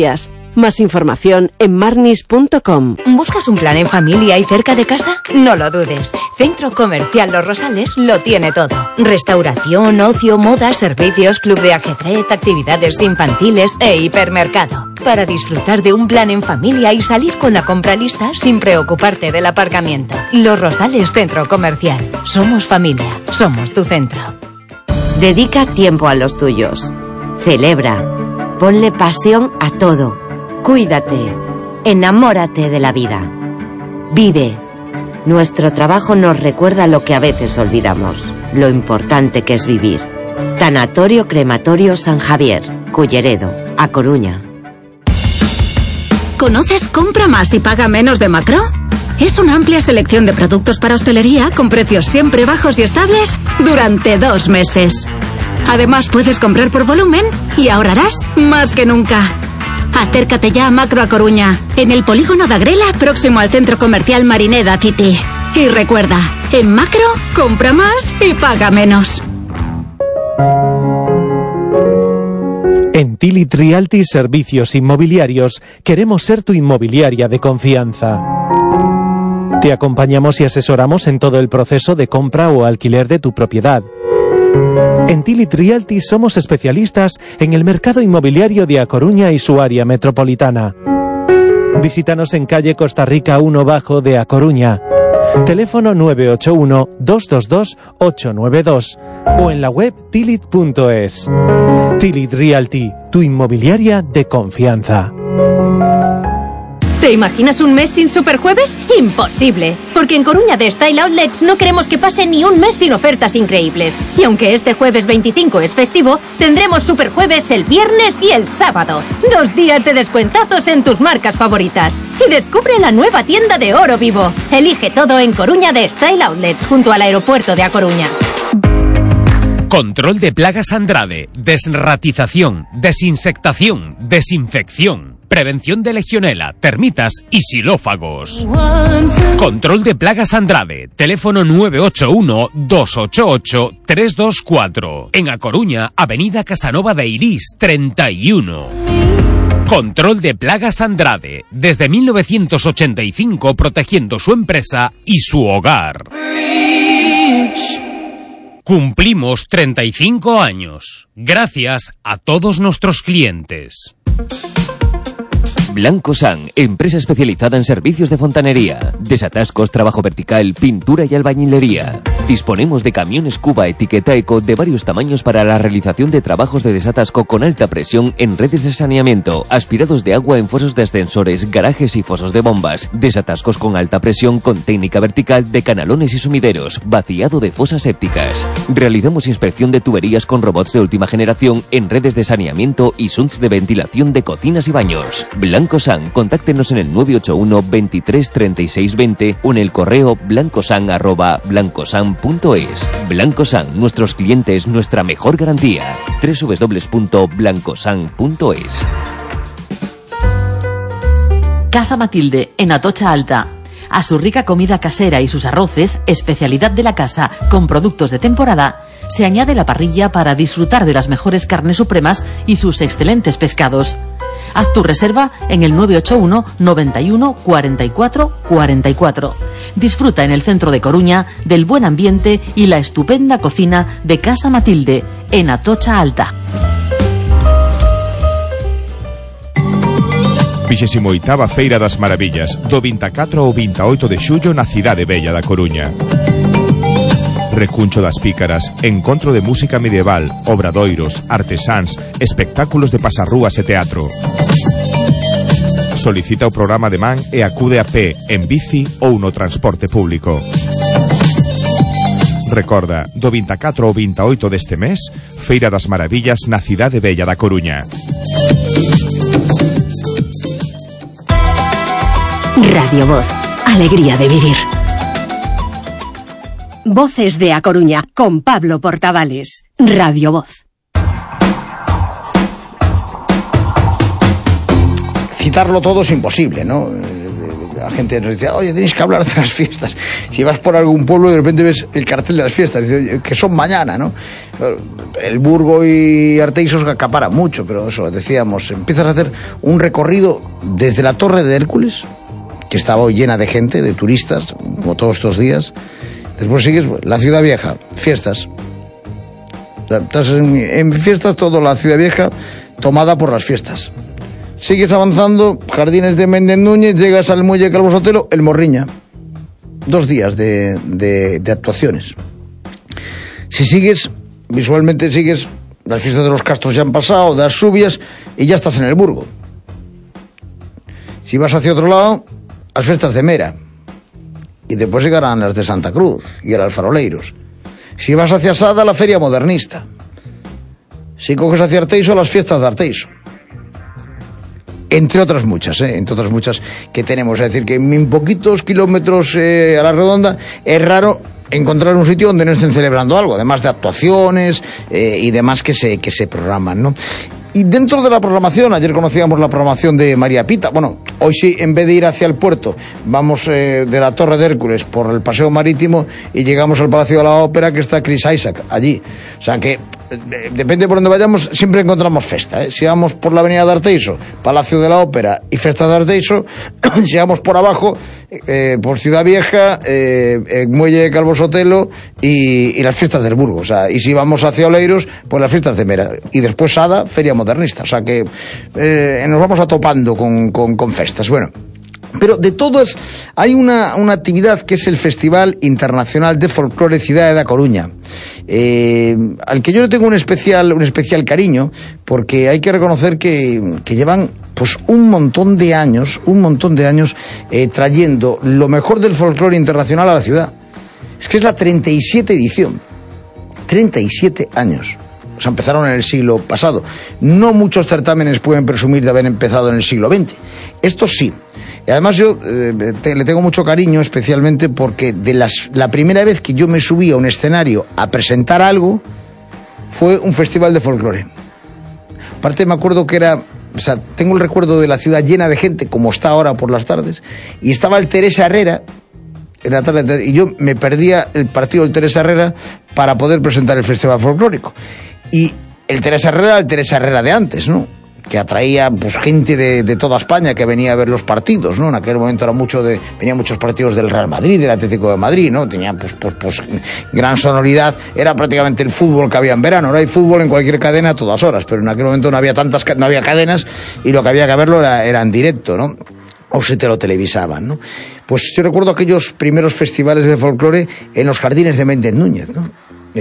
Speaker 10: Más información en marnis.com.
Speaker 18: ¿Buscas un plan en familia y cerca de casa? No lo dudes. Centro Comercial Los Rosales lo tiene todo. Restauración, ocio, moda, servicios, club de ajedrez, actividades infantiles e hipermercado. Para disfrutar de un plan en familia y salir con la compra lista sin preocuparte del aparcamiento. Los Rosales Centro Comercial. Somos familia. Somos tu centro.
Speaker 19: Dedica tiempo a los tuyos. Celebra. Ponle pasión a todo. Cuídate. Enamórate de la vida. Vive. Nuestro trabajo nos recuerda lo que a veces olvidamos. Lo importante que es vivir. Tanatorio Crematorio San Javier, Culleredo, A Coruña.
Speaker 20: ¿Conoces Compra Más y Paga Menos de Macro? Es una amplia selección de productos para hostelería con precios siempre bajos y estables durante 2 meses. Además puedes comprar por volumen y ahorrarás más que nunca. Acércate ya a Macro A Coruña, en el polígono de Agrela, próximo al centro comercial Marineda City. Y recuerda, en Macro, compra más y paga menos.
Speaker 21: En Tilit Realty Servicios Inmobiliarios queremos ser tu inmobiliaria de confianza. Te acompañamos y asesoramos en todo el proceso de compra o alquiler de tu propiedad. En Tilit Realty somos especialistas en el mercado inmobiliario de A Coruña y su área metropolitana. Visítanos en calle Costa Rica 1 Bajo de A Coruña. Teléfono 981-222-892 o en la web tilit.es. Tilit Realty, tu inmobiliaria de confianza.
Speaker 22: ¿Te imaginas un mes sin Superjueves? ¡Imposible! Porque en Coruña de Style Outlets no queremos que pase ni un mes sin ofertas increíbles. Y aunque este jueves 25 es festivo, tendremos Superjueves el viernes y el sábado. 2 días de descuentazos en tus marcas favoritas. Y descubre la nueva tienda de Oro Vivo. Elige todo en Coruña de Style Outlets, junto al aeropuerto de A Coruña.
Speaker 23: Control de plagas Andrade, desratización, desinsectación, desinfección. Prevención de legionela, termitas y xilófagos. Control de plagas Andrade. Teléfono 981-288-324. En A Coruña, Avenida Casanova de Irís, 31. Control de plagas Andrade. Desde 1985 protegiendo su empresa y su hogar. Cumplimos 35 años. Gracias a todos nuestros clientes.
Speaker 16: Blanco San, empresa especializada en servicios de fontanería, desatascos, trabajo vertical, pintura y albañilería. Disponemos de camiones Cuba etiqueta eco de varios tamaños para la realización de trabajos de desatasco con alta presión en redes de saneamiento, aspirados de agua en fosos de ascensores, garajes y fosos de bombas, desatascos con alta presión con técnica vertical de canalones y sumideros, vaciado de fosas sépticas. Realizamos inspección de tuberías con robots de última generación en redes de saneamiento y sunts de ventilación de cocinas y baños. Blanco San, contáctenos en el 981 23 36 20 o en el correo blancosan@blancosan.es. Blanco San, nuestros clientes, nuestra mejor garantía. www.blancosan.es.
Speaker 9: Casa Matilde, en Atocha Alta. A su rica comida casera y sus arroces, especialidad de la casa con productos de temporada, se añade la parrilla para disfrutar de las mejores carnes supremas y sus excelentes pescados. Haz tu reserva en el 981 91 44 44. Disfruta en el centro de Coruña del buen ambiente y la estupenda cocina de Casa Matilde, en Atocha Alta.
Speaker 8: 28ª Feira das Maravillas, do 24 ao 28 de xullo na cidade bella da Coruña. Recuncho das Pícaras, encontro de música medieval, obradoiros, artesáns, espectáculos de pasarrúas e teatro. Solicita o programa de man e acude a pé, en bici ou no transporte público. Recorda, do 24 ao 28 deste mes, Feira das Maravillas na cidade bella da Coruña.
Speaker 5: Radio Voz, alegría de vivir. Voces de A Coruña, con Pablo Portavales. Radio Voz.
Speaker 1: Citarlo todo es imposible, ¿no? La gente nos dice, oye, tenéis que hablar de las fiestas. Si vas por algún pueblo y de repente ves el cartel de las fiestas, dice, que son mañana, ¿no? El Burgo y Arteixo acaparan mucho, pero eso, decíamos, empiezas a hacer un recorrido desde la Torre de Hércules, que estaba hoy llena de gente, de turistas, como todos estos días. Después sigues la Ciudad Vieja, fiestas. Estás en fiestas, toda la Ciudad Vieja tomada por las fiestas. Sigues avanzando, Jardines de Méndez Núñez, llegas al Muelle Calvo Sotelo, el Morriña. 2 días de actuaciones. Si sigues, visualmente sigues, las fiestas de los Castros ya han pasado, de las Subias, y ya estás en el Burgo. Si vas hacia otro lado, las fiestas de Mera. Y después llegarán las de Santa Cruz y el Alfaroleiros. Si vas hacia Sada, la Feria Modernista. Si coges hacia Arteixo, las fiestas de Arteixo. Entre otras muchas que tenemos. Es decir, que en poquitos kilómetros a la redonda es raro encontrar un sitio donde no estén celebrando algo, además de actuaciones y demás que se programan, ¿no? Y dentro de la programación, ayer conocíamos la programación de María Pita. Bueno, hoy sí, en vez de ir hacia el puerto, vamos de la Torre de Hércules por el paseo marítimo y llegamos al Palacio de la Ópera, que está Chris Isaac allí. O sea que, depende por donde vayamos, siempre encontramos festa, ¿eh? Si vamos por la avenida de Arteixo, Palacio de la Ópera y Festa de Arteixo, si vamos por abajo, por Ciudad Vieja, Muelle Calvo Sotelo y las fiestas del Burgo. O sea, y si vamos hacia Oleiros, pues las fiestas de Mera. Y después Sada, Feria Modernista. O sea que nos vamos atopando con festas. Bueno, pero de todas hay una actividad que es el Festival Internacional de Folclore Cidade da Coruña, al que yo le tengo un especial cariño, porque hay que reconocer que llevan pues un montón de años trayendo lo mejor del folclore internacional a la ciudad. Es que es la 37 edición, 37 años. O sea, empezaron en el siglo pasado. No muchos certámenes pueden presumir de haber empezado en el siglo XX. Estos sí. Y además yo le tengo mucho cariño, especialmente porque la primera vez que yo me subí a un escenario a presentar algo fue un festival de folclore. Aparte me acuerdo que era... O sea, tengo el recuerdo de la ciudad llena de gente, como está ahora por las tardes, y estaba el Teresa Herrera en la tarde, y yo me perdía el partido del Teresa Herrera para poder presentar el festival folclórico. Y el Teresa Herrera era el Teresa Herrera de antes, ¿no? Que atraía pues gente de toda España que venía a ver los partidos, ¿no? En aquel momento venían muchos partidos del Real Madrid, del Atlético de Madrid, ¿no? Tenían pues gran sonoridad, era prácticamente el fútbol que había en verano. Ahora hay fútbol en cualquier cadena a todas horas, pero en aquel momento no había cadenas y lo que había que verlo era en directo, ¿no? O si te lo televisaban, ¿no? Pues yo recuerdo aquellos primeros festivales de folclore en los Jardines de Méndez Núñez, ¿no?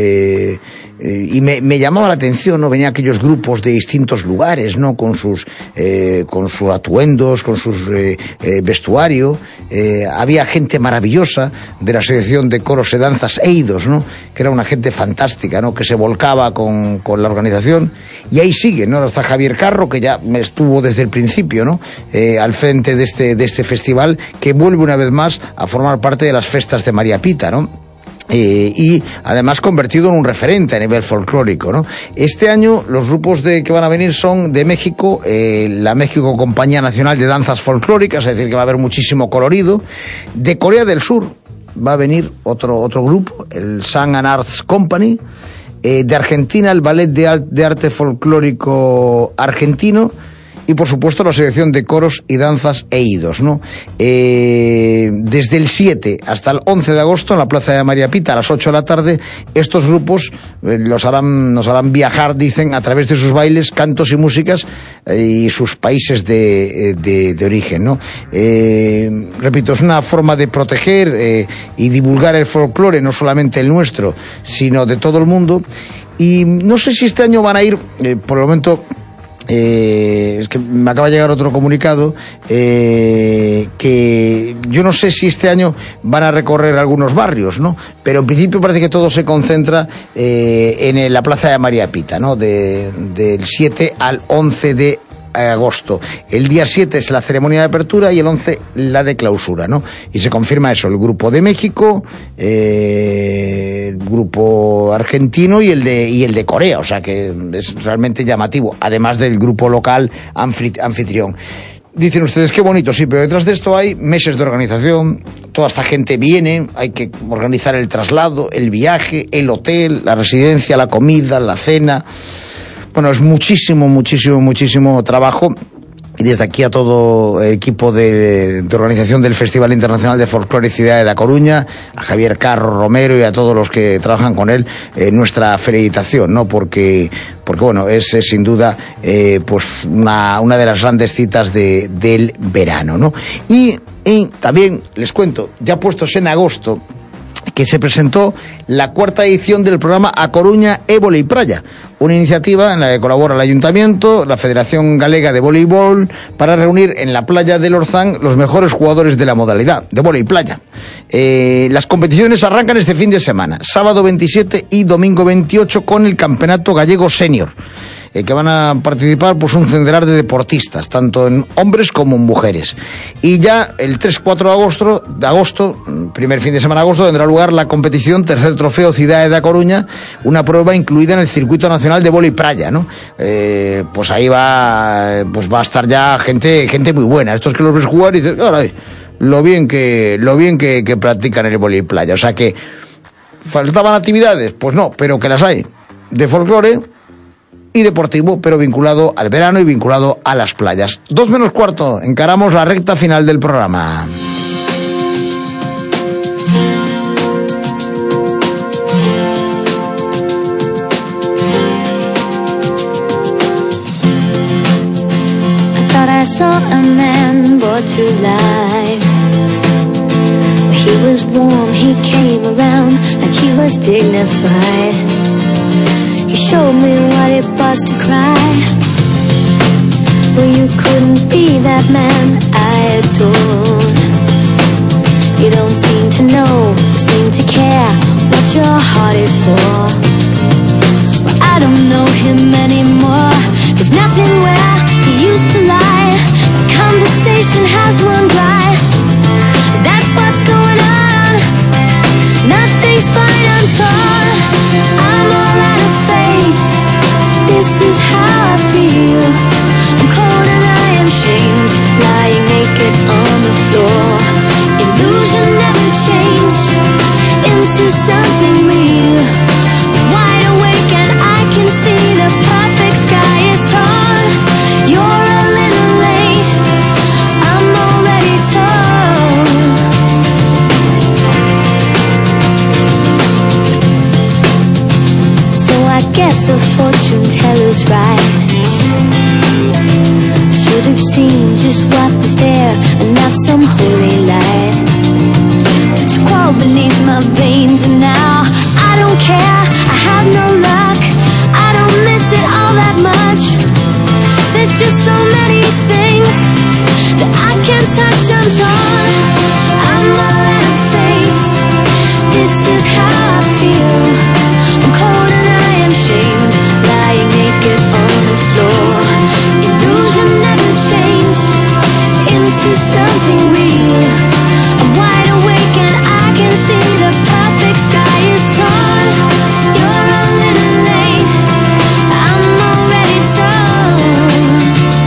Speaker 1: Y me llamaba la atención, ¿no? Venían aquellos grupos de distintos lugares, ¿no? Con sus atuendos, con sus vestuario. Había gente maravillosa de la Asociación de Coros y Danzas Eidos, ¿no? Que era una gente fantástica, ¿no? Que se volcaba con la organización. Y ahí sigue, ¿no? Hasta Javier Carro, que ya estuvo desde el principio, ¿no? Al frente de este festival, que vuelve una vez más a formar parte de las festas de María Pita, ¿no? Y además convertido en un referente a nivel folclórico, ¿no? Este año los grupos que van a venir son de México, la México Compañía Nacional de Danzas Folclóricas, es decir, que va a haber muchísimo colorido. De Corea del Sur va a venir otro grupo, el Sang and Arts Company. De Argentina, el Ballet de Arte Folclórico Argentino. Y por supuesto la Asociación de Coros y Danzas Eidos, ¿no? Desde el 7 hasta el 11 de agosto en la Plaza de María Pita a las 8 de la tarde, estos grupos nos harán viajar, dicen, a través de sus bailes, cantos y músicas y sus países de origen, ¿no? Repito, es una forma de proteger y divulgar el folclore, no solamente el nuestro, sino de todo el mundo. Y no sé si este año van a ir, por el momento... es que me acaba de llegar otro comunicado que yo no sé si este año van a recorrer algunos barrios, ¿no? Pero en principio parece que todo se concentra en la Plaza de María Pita, ¿no? Del 7 al 11 de agosto. El día 7 es la ceremonia de apertura y el 11 la de clausura, ¿no? Y se confirma eso, el grupo de México, el grupo argentino y el de Corea, o sea que es realmente llamativo, además del grupo local anfitrión. Dicen ustedes, qué bonito, sí, pero detrás de esto hay meses de organización, toda esta gente viene, hay que organizar el traslado, el viaje, el hotel, la residencia, la comida, la cena. Bueno, es muchísimo trabajo. Y desde aquí a todo el equipo de organización del Festival Internacional de Folclore y Ciudad de La Coruña, a Javier Carro Romero y a todos los que trabajan con él, nuestra felicitación, ¿no? Porque bueno, es sin duda pues una de las grandes citas del verano, ¿no? Y también les cuento, ya puestos en agosto, que se presentó la 4ª edición del programa A Coruña e Volei Praia, una iniciativa en la que colabora el Ayuntamiento, la Federación Galega de Voleibol, para reunir en la playa del Orzán los mejores jugadores de la modalidad de volei playa. Las competiciones arrancan este fin de semana, sábado 27 y domingo 28, con el Campeonato Gallego Senior, que van a participar pues un centenar de deportistas, tanto en hombres como en mujeres. Y ya el 3-4 de agosto, primer fin de semana de agosto, tendrá lugar la competición Tercer Trofeo Cidade da Coruña, una prueba incluida en el Circuito Nacional de Volei Praia, ¿no? Pues ahí va a estar ya gente muy buena. Estos que los ves jugar y dices, caray, lo bien que practican el volei playa. O sea que, ¿faltaban actividades? Pues no, pero que las hay, de folclore y deportivo, pero vinculado al verano y vinculado a las playas. 2 menos cuarto, encaramos la recta final del programa.
Speaker 2: I thought I saw a man brought to life. He was warm, he came around like he was dignified. He showed me what it was to cry. Well, you couldn't be that man I adored. You don't seem to know, seem to care what your heart is for. Well, I don't know him anymore. There's nothing where he used to lie. My conversation has run dry. That's what's going on. Nothing's fine, I'm torn. I'm all out of faith. This is how I feel. I'm cold and I am shamed, lying naked on the floor. Illusion never changed into something real. I'm wide awake and I can see the perfect sky is torn. You're a little late, I'm already torn. So I guess the fortune teller's right. Should have seen just what was there and not some holy light. But you crawled beneath my veins and now I don't care, I have no luck. I don't miss it all that much. There's just so many things that I can't touch, I'm torn. I'm all out of faith. This is how I feel. I'm cold and I am shamed, lying naked on the floor. Illusion never changed into something real. I'm wide awake and I can see the perfect sky is torn. You're a little late, I'm already torn.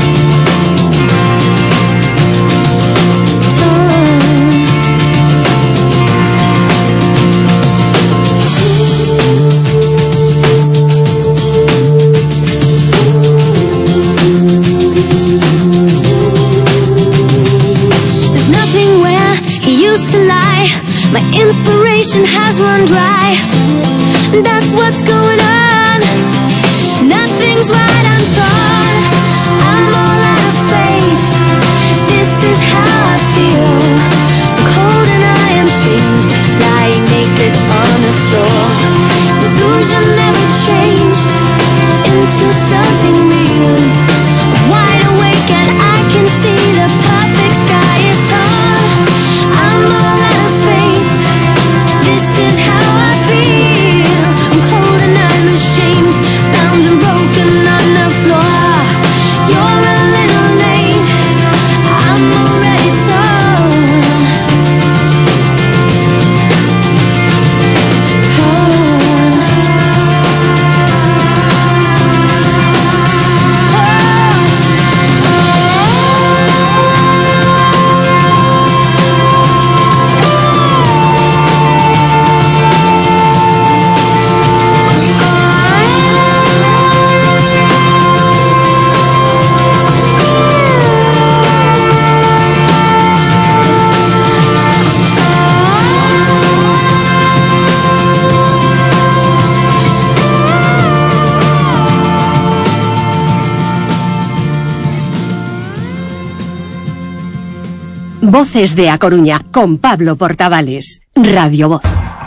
Speaker 2: There's nothing where he used to lie. My inspiration has run dry. That's what's going on. Nothing's right, I'm torn. I'm all out of faith. This is how I feel. I'm cold and I am shamed, lying naked on the floor. Illusion never changed into something real. I'm wide awake and I can see the perfect sky is torn. I'm all out of faith. This is how I feel. I'm cold and I'm ashamed, bound and broken. I'm
Speaker 5: Voces de A Coruña, con Pablo Portavales. Radio Voz.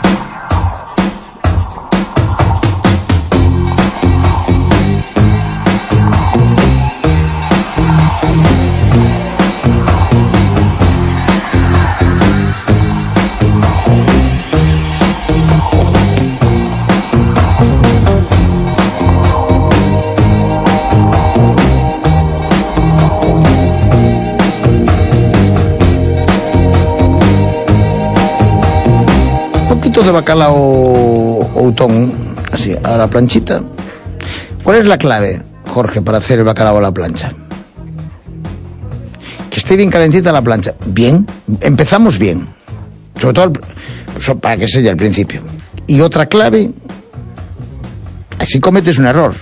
Speaker 1: De bacalao outón, así, a la planchita. ¿Cuál es la clave, Jorge, para hacer el bacalao a la plancha? Que esté bien calentita la plancha. Bien, empezamos bien. Sobre todo para que selle al principio. Y otra clave, así cometes un error.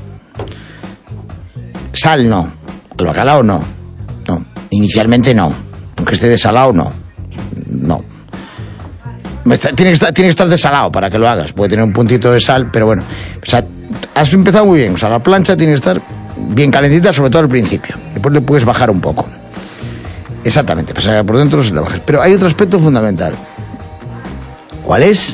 Speaker 1: Sal no, el bacalao no. No, inicialmente no. Aunque esté desalado no. No. Tiene que estar desalado para que lo hagas. Puede tener un puntito de sal, pero bueno. O sea, has empezado muy bien. O sea, la plancha tiene que estar bien calentita, sobre todo al principio. Después le puedes bajar un poco. Exactamente, pasa que por dentro se le bajas. Pero hay otro aspecto fundamental. ¿Cuál es?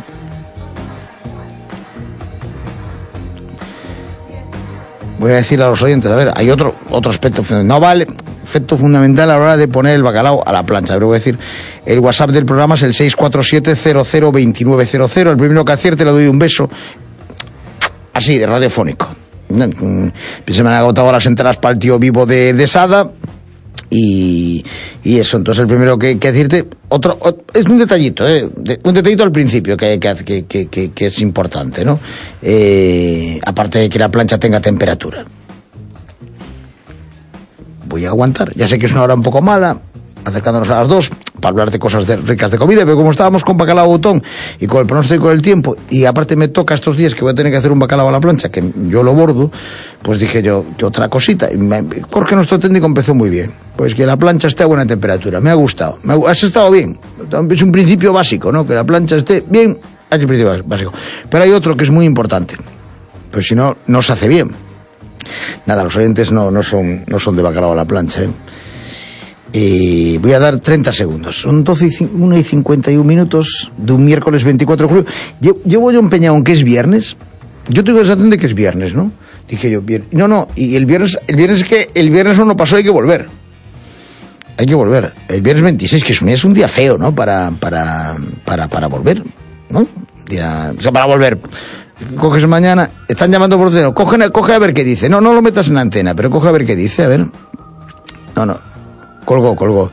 Speaker 1: Voy a decir a los oyentes, a ver, hay otro aspecto fundamental. No vale, aspecto fundamental a la hora de poner el bacalao a la plancha. Pero voy a decir, el WhatsApp del programa es el 647-002900. El primero que acierte le doy un beso. Así, de radiofónico. Se me han agotado las entradas para el tío vivo de Sada. Y eso, entonces el primero que acierte, es un detallito, un detallito al principio que es importante, ¿no? Aparte de que la plancha tenga temperatura. Voy a aguantar, ya sé que es una hora un poco mala, acercándonos a las 2, para hablar de cosas ricas de comida, pero como estábamos con bacalao botón y con el pronóstico del tiempo, y aparte me toca estos días que voy a tener que hacer un bacalao a la plancha, que yo lo bordo, pues dije yo, que otra cosita. Jorge, nuestro técnico, empezó muy bien. Pues que la plancha esté a buena temperatura, me ha gustado. Has estado bien. Es un principio básico, ¿no? Que la plancha esté bien, es un principio básico. Pero hay otro que es muy importante, pues si no, no se hace bien. Nada, los oyentes no son de bacalao a la plancha, voy a dar 30 segundos. Son 1 y 51 minutos de un miércoles 24 de julio. Llevo yo empeñado en que es viernes. Yo tengo la sensación de que es viernes, ¿no? Dije yo, no, y el viernes es que el viernes no pasó, hay que volver. Hay que volver. El viernes 26, que es un día feo, ¿no? Para volver, ¿no? O sea, para volver. Coges mañana, están llamando por teléfono, coge a ver qué dice. No lo metas en la antena, pero coge a ver qué dice, a ver. No. Colgó.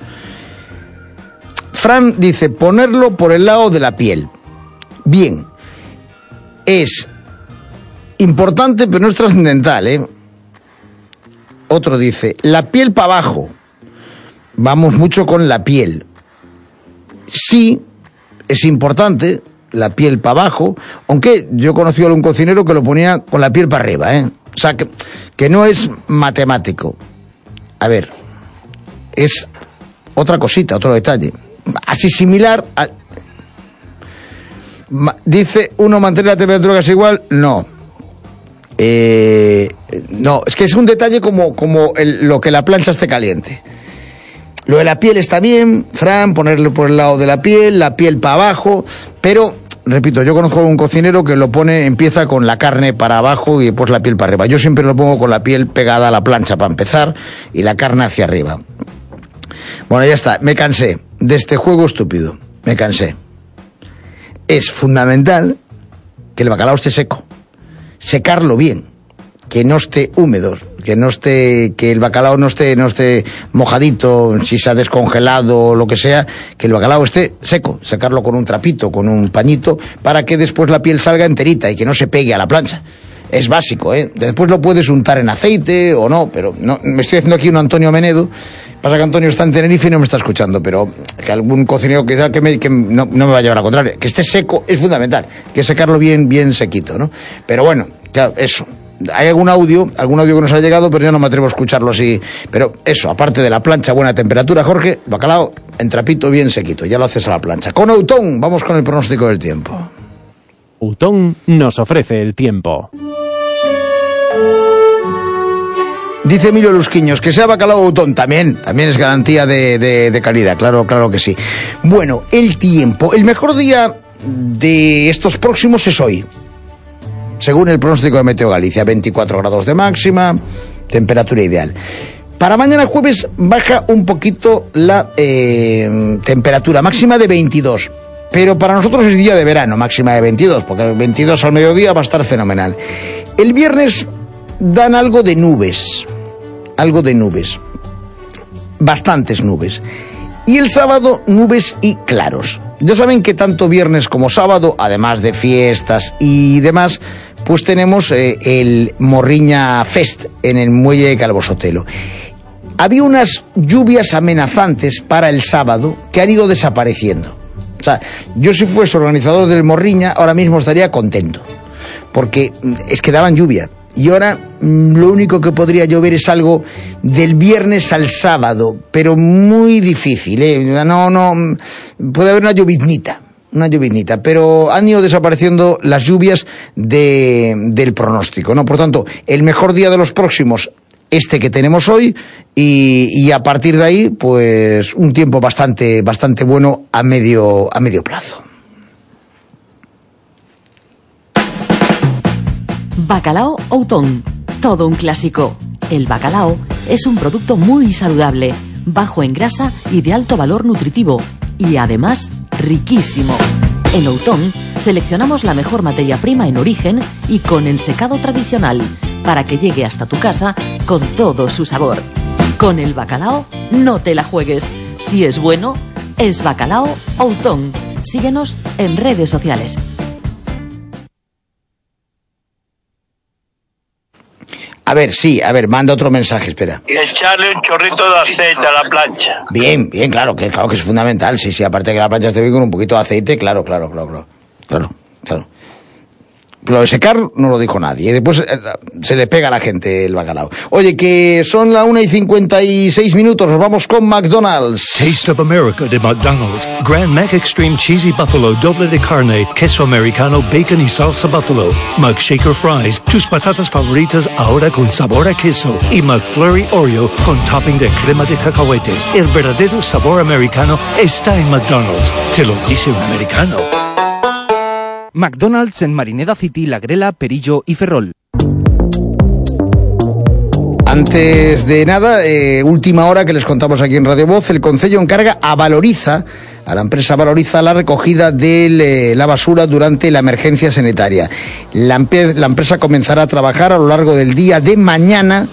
Speaker 1: Fran dice, ponerlo por el lado de la piel. Bien. Es importante, pero no es trascendental, ¿eh? Otro dice, la piel para abajo. Vamos mucho con la piel. Sí, es importante, la piel para abajo, aunque yo he conocido a un cocinero que lo ponía con la piel para arriba, ¿eh? O sea, que no es matemático. A ver, es otra cosita, otro detalle. Así similar a... Dice uno, mantener la temperatura casi igual. No, es que es un detalle como lo que la plancha esté caliente. Lo de la piel está bien, Fran, ponerlo por el lado de la piel para abajo, pero, repito, yo conozco a un cocinero que empieza con la carne para abajo y después la piel para arriba. Yo siempre lo pongo con la piel pegada a la plancha para empezar y la carne hacia arriba. Bueno, ya está, me cansé de este juego estúpido, me cansé. Es fundamental que el bacalao esté seco, secarlo bien, que no esté húmedo, que el bacalao no esté mojadito, si se ha descongelado o lo que sea, que el bacalao esté seco, secarlo con un trapito, con un pañito, para que después la piel salga enterita y que no se pegue a la plancha. Es básico, ¿eh? Después lo puedes untar en aceite o no, pero no, me estoy haciendo aquí un Antonio Menedo. Pasa que Antonio está en Tenerife y no me está escuchando, pero que algún cocinero que no me va a llevar a contrario. Que esté seco es fundamental, que secarlo bien sequito, ¿no? Pero bueno, claro, eso. Hay algún audio que nos ha llegado, pero yo no me atrevo a escucharlo así. Pero eso, aparte de la plancha a buena temperatura, Jorge, bacalao en trapito bien sequito, ya lo haces a la plancha. Con Outón, vamos con el pronóstico del tiempo.
Speaker 21: Outón nos ofrece el tiempo.
Speaker 1: Dice Emilio Lusquiños, que sea bacalao Autón, también es garantía de calidad, claro que sí. Bueno, el tiempo, el mejor día de estos próximos es hoy, según el pronóstico de Meteo Galicia, 24 grados de máxima, temperatura ideal. Para mañana jueves baja un poquito la temperatura, máxima de 22, pero para nosotros es día de verano, máxima de 22, porque 22 al mediodía va a estar fenomenal. El viernes dan algo de nubes, bastantes nubes. Y el sábado, nubes y claros. Ya saben que tanto viernes como sábado, además de fiestas y demás, pues tenemos el Morriña Fest en el muelle de Calvo Sotelo. Había unas lluvias amenazantes para el sábado que han ido desapareciendo. O sea, yo si fuese organizador del Morriña, ahora mismo estaría contento, porque es que daban lluvia. Y ahora lo único que podría llover es algo del viernes al sábado, pero muy difícil, No, puede haber una lloviznita, pero han ido desapareciendo las lluvias del pronóstico, ¿no? Por tanto, el mejor día de los próximos, este que tenemos hoy, y a partir de ahí, pues un tiempo bastante bueno a medio plazo.
Speaker 9: Bacalao Autón, todo un clásico. El bacalao es un producto muy saludable, bajo en grasa y de alto valor nutritivo, y además riquísimo. En Autón seleccionamos la mejor materia prima en origen y con ensecado tradicional, para que llegue hasta tu casa con todo su sabor. Con el bacalao no te la juegues. Si es bueno, es Bacalao Autón. Síguenos en redes sociales.
Speaker 1: A ver, manda otro mensaje, espera.
Speaker 4: Echarle un chorrito de aceite a la plancha.
Speaker 1: Bien, claro que es fundamental, sí, aparte que la plancha esté bien con un poquito de aceite, claro. Lo de secar no lo dijo nadie, después se le pega a la gente el bacalao. Oye, que son las 1:56, nos vamos con McDonald's.
Speaker 6: Taste of America de McDonald's. Grand Mac Extreme Cheesy Buffalo, doble de carne, queso americano, bacon y salsa buffalo. McShaker Fries, tus patatas favoritas ahora con sabor a queso. Y McFlurry Oreo con topping de crema de cacahuete. El verdadero sabor americano está en McDonald's. Te lo dice un americano.
Speaker 21: McDonald's en Marineda City, La Grela, Perillo y Ferrol.
Speaker 1: Antes de nada, última hora que les contamos aquí en Radio Voz, el Concello encarga a la empresa Valoriza, la recogida de la basura durante la emergencia sanitaria. La empresa comenzará a trabajar a lo largo del día de mañana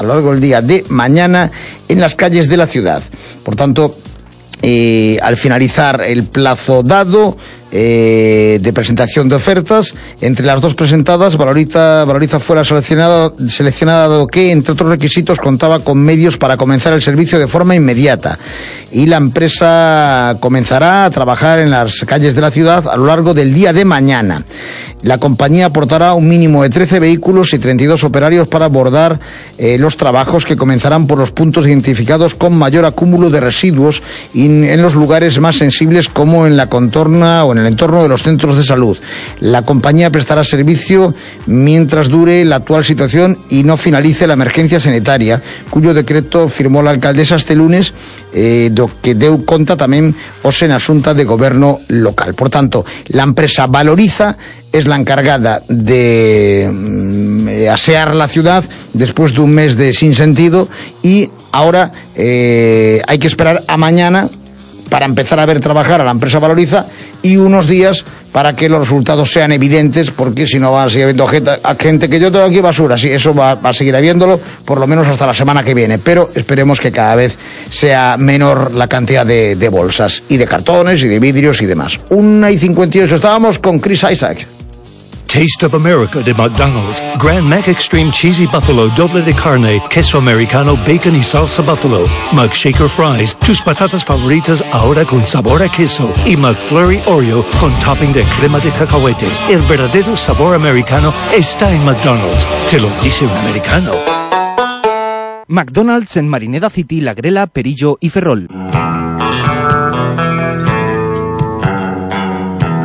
Speaker 1: en las calles de la ciudad. Por tanto, al finalizar el plazo dado de presentación de ofertas, entre las dos presentadas, Valoriza fuera seleccionada dado que, entre otros requisitos, contaba con medios para comenzar el servicio de forma inmediata, y la empresa comenzará a trabajar en las calles de la ciudad a lo largo del día de mañana. La compañía aportará un mínimo de 13 vehículos y 32 operarios para abordar los trabajos, que comenzarán por los puntos identificados con mayor acúmulo de residuos y en los lugares más sensibles, como en la contorna o en el entorno de los centros de salud. La compañía prestará servicio mientras dure la actual situación y no finalice la emergencia sanitaria, cuyo decreto firmó la alcaldesa este lunes, do que deu conta tamén os en asunta de goberno local. Por tanto, la empresa Valoriza es la encargada de asear la ciudad después de un mes de sinsentido, y ahora hay que esperar a mañana para empezar a ver trabajar a la empresa Valoriza, y unos días para que los resultados sean evidentes, porque si no va a seguir habiendo gente que yo tengo aquí basura. Sí, eso va a seguir habiéndolo por lo menos hasta la semana que viene, pero esperemos que cada vez sea menor la cantidad de bolsas y de cartones y de vidrios y demás. 1:58, estábamos con Chris Isaac.
Speaker 6: Taste of America de McDonald's. Grand Mac Extreme Cheesy Buffalo, doble de carne, queso americano, bacon y salsa buffalo. McShaker Fries, tus patatas favoritas ahora con sabor a queso. Y McFlurry Oreo con topping de crema de cacahuete. El verdadero sabor americano está en McDonald's. Te lo dice un americano.
Speaker 21: McDonald's en Marineda City, La Grela, Perillo y Ferrol.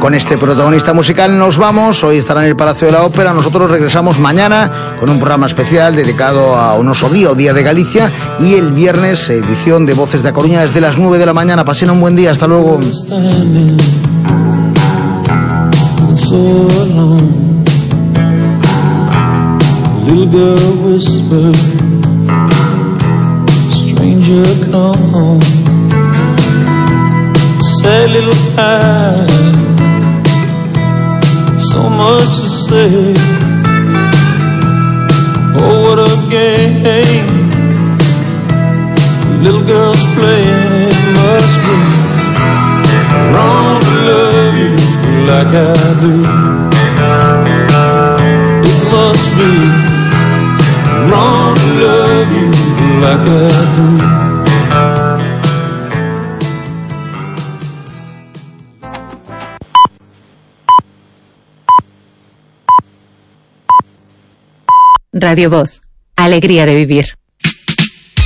Speaker 1: con este protagonista musical nos vamos. Hoy estará en el Palacio de la Ópera. Nosotros regresamos mañana con un programa especial dedicado a un oso día o Día de Galicia, y el viernes edición de Voces de A Coruña desde las 9 de la mañana. Pasen un buen día, hasta luego.
Speaker 2: Little girl whispered, stranger come home. Sad little eye, so much to say. Oh, what a game little girls playing. It must be wrong to love you like I do. It must be wrong to love you like I do.
Speaker 18: Radio Voz, alegría de vivir.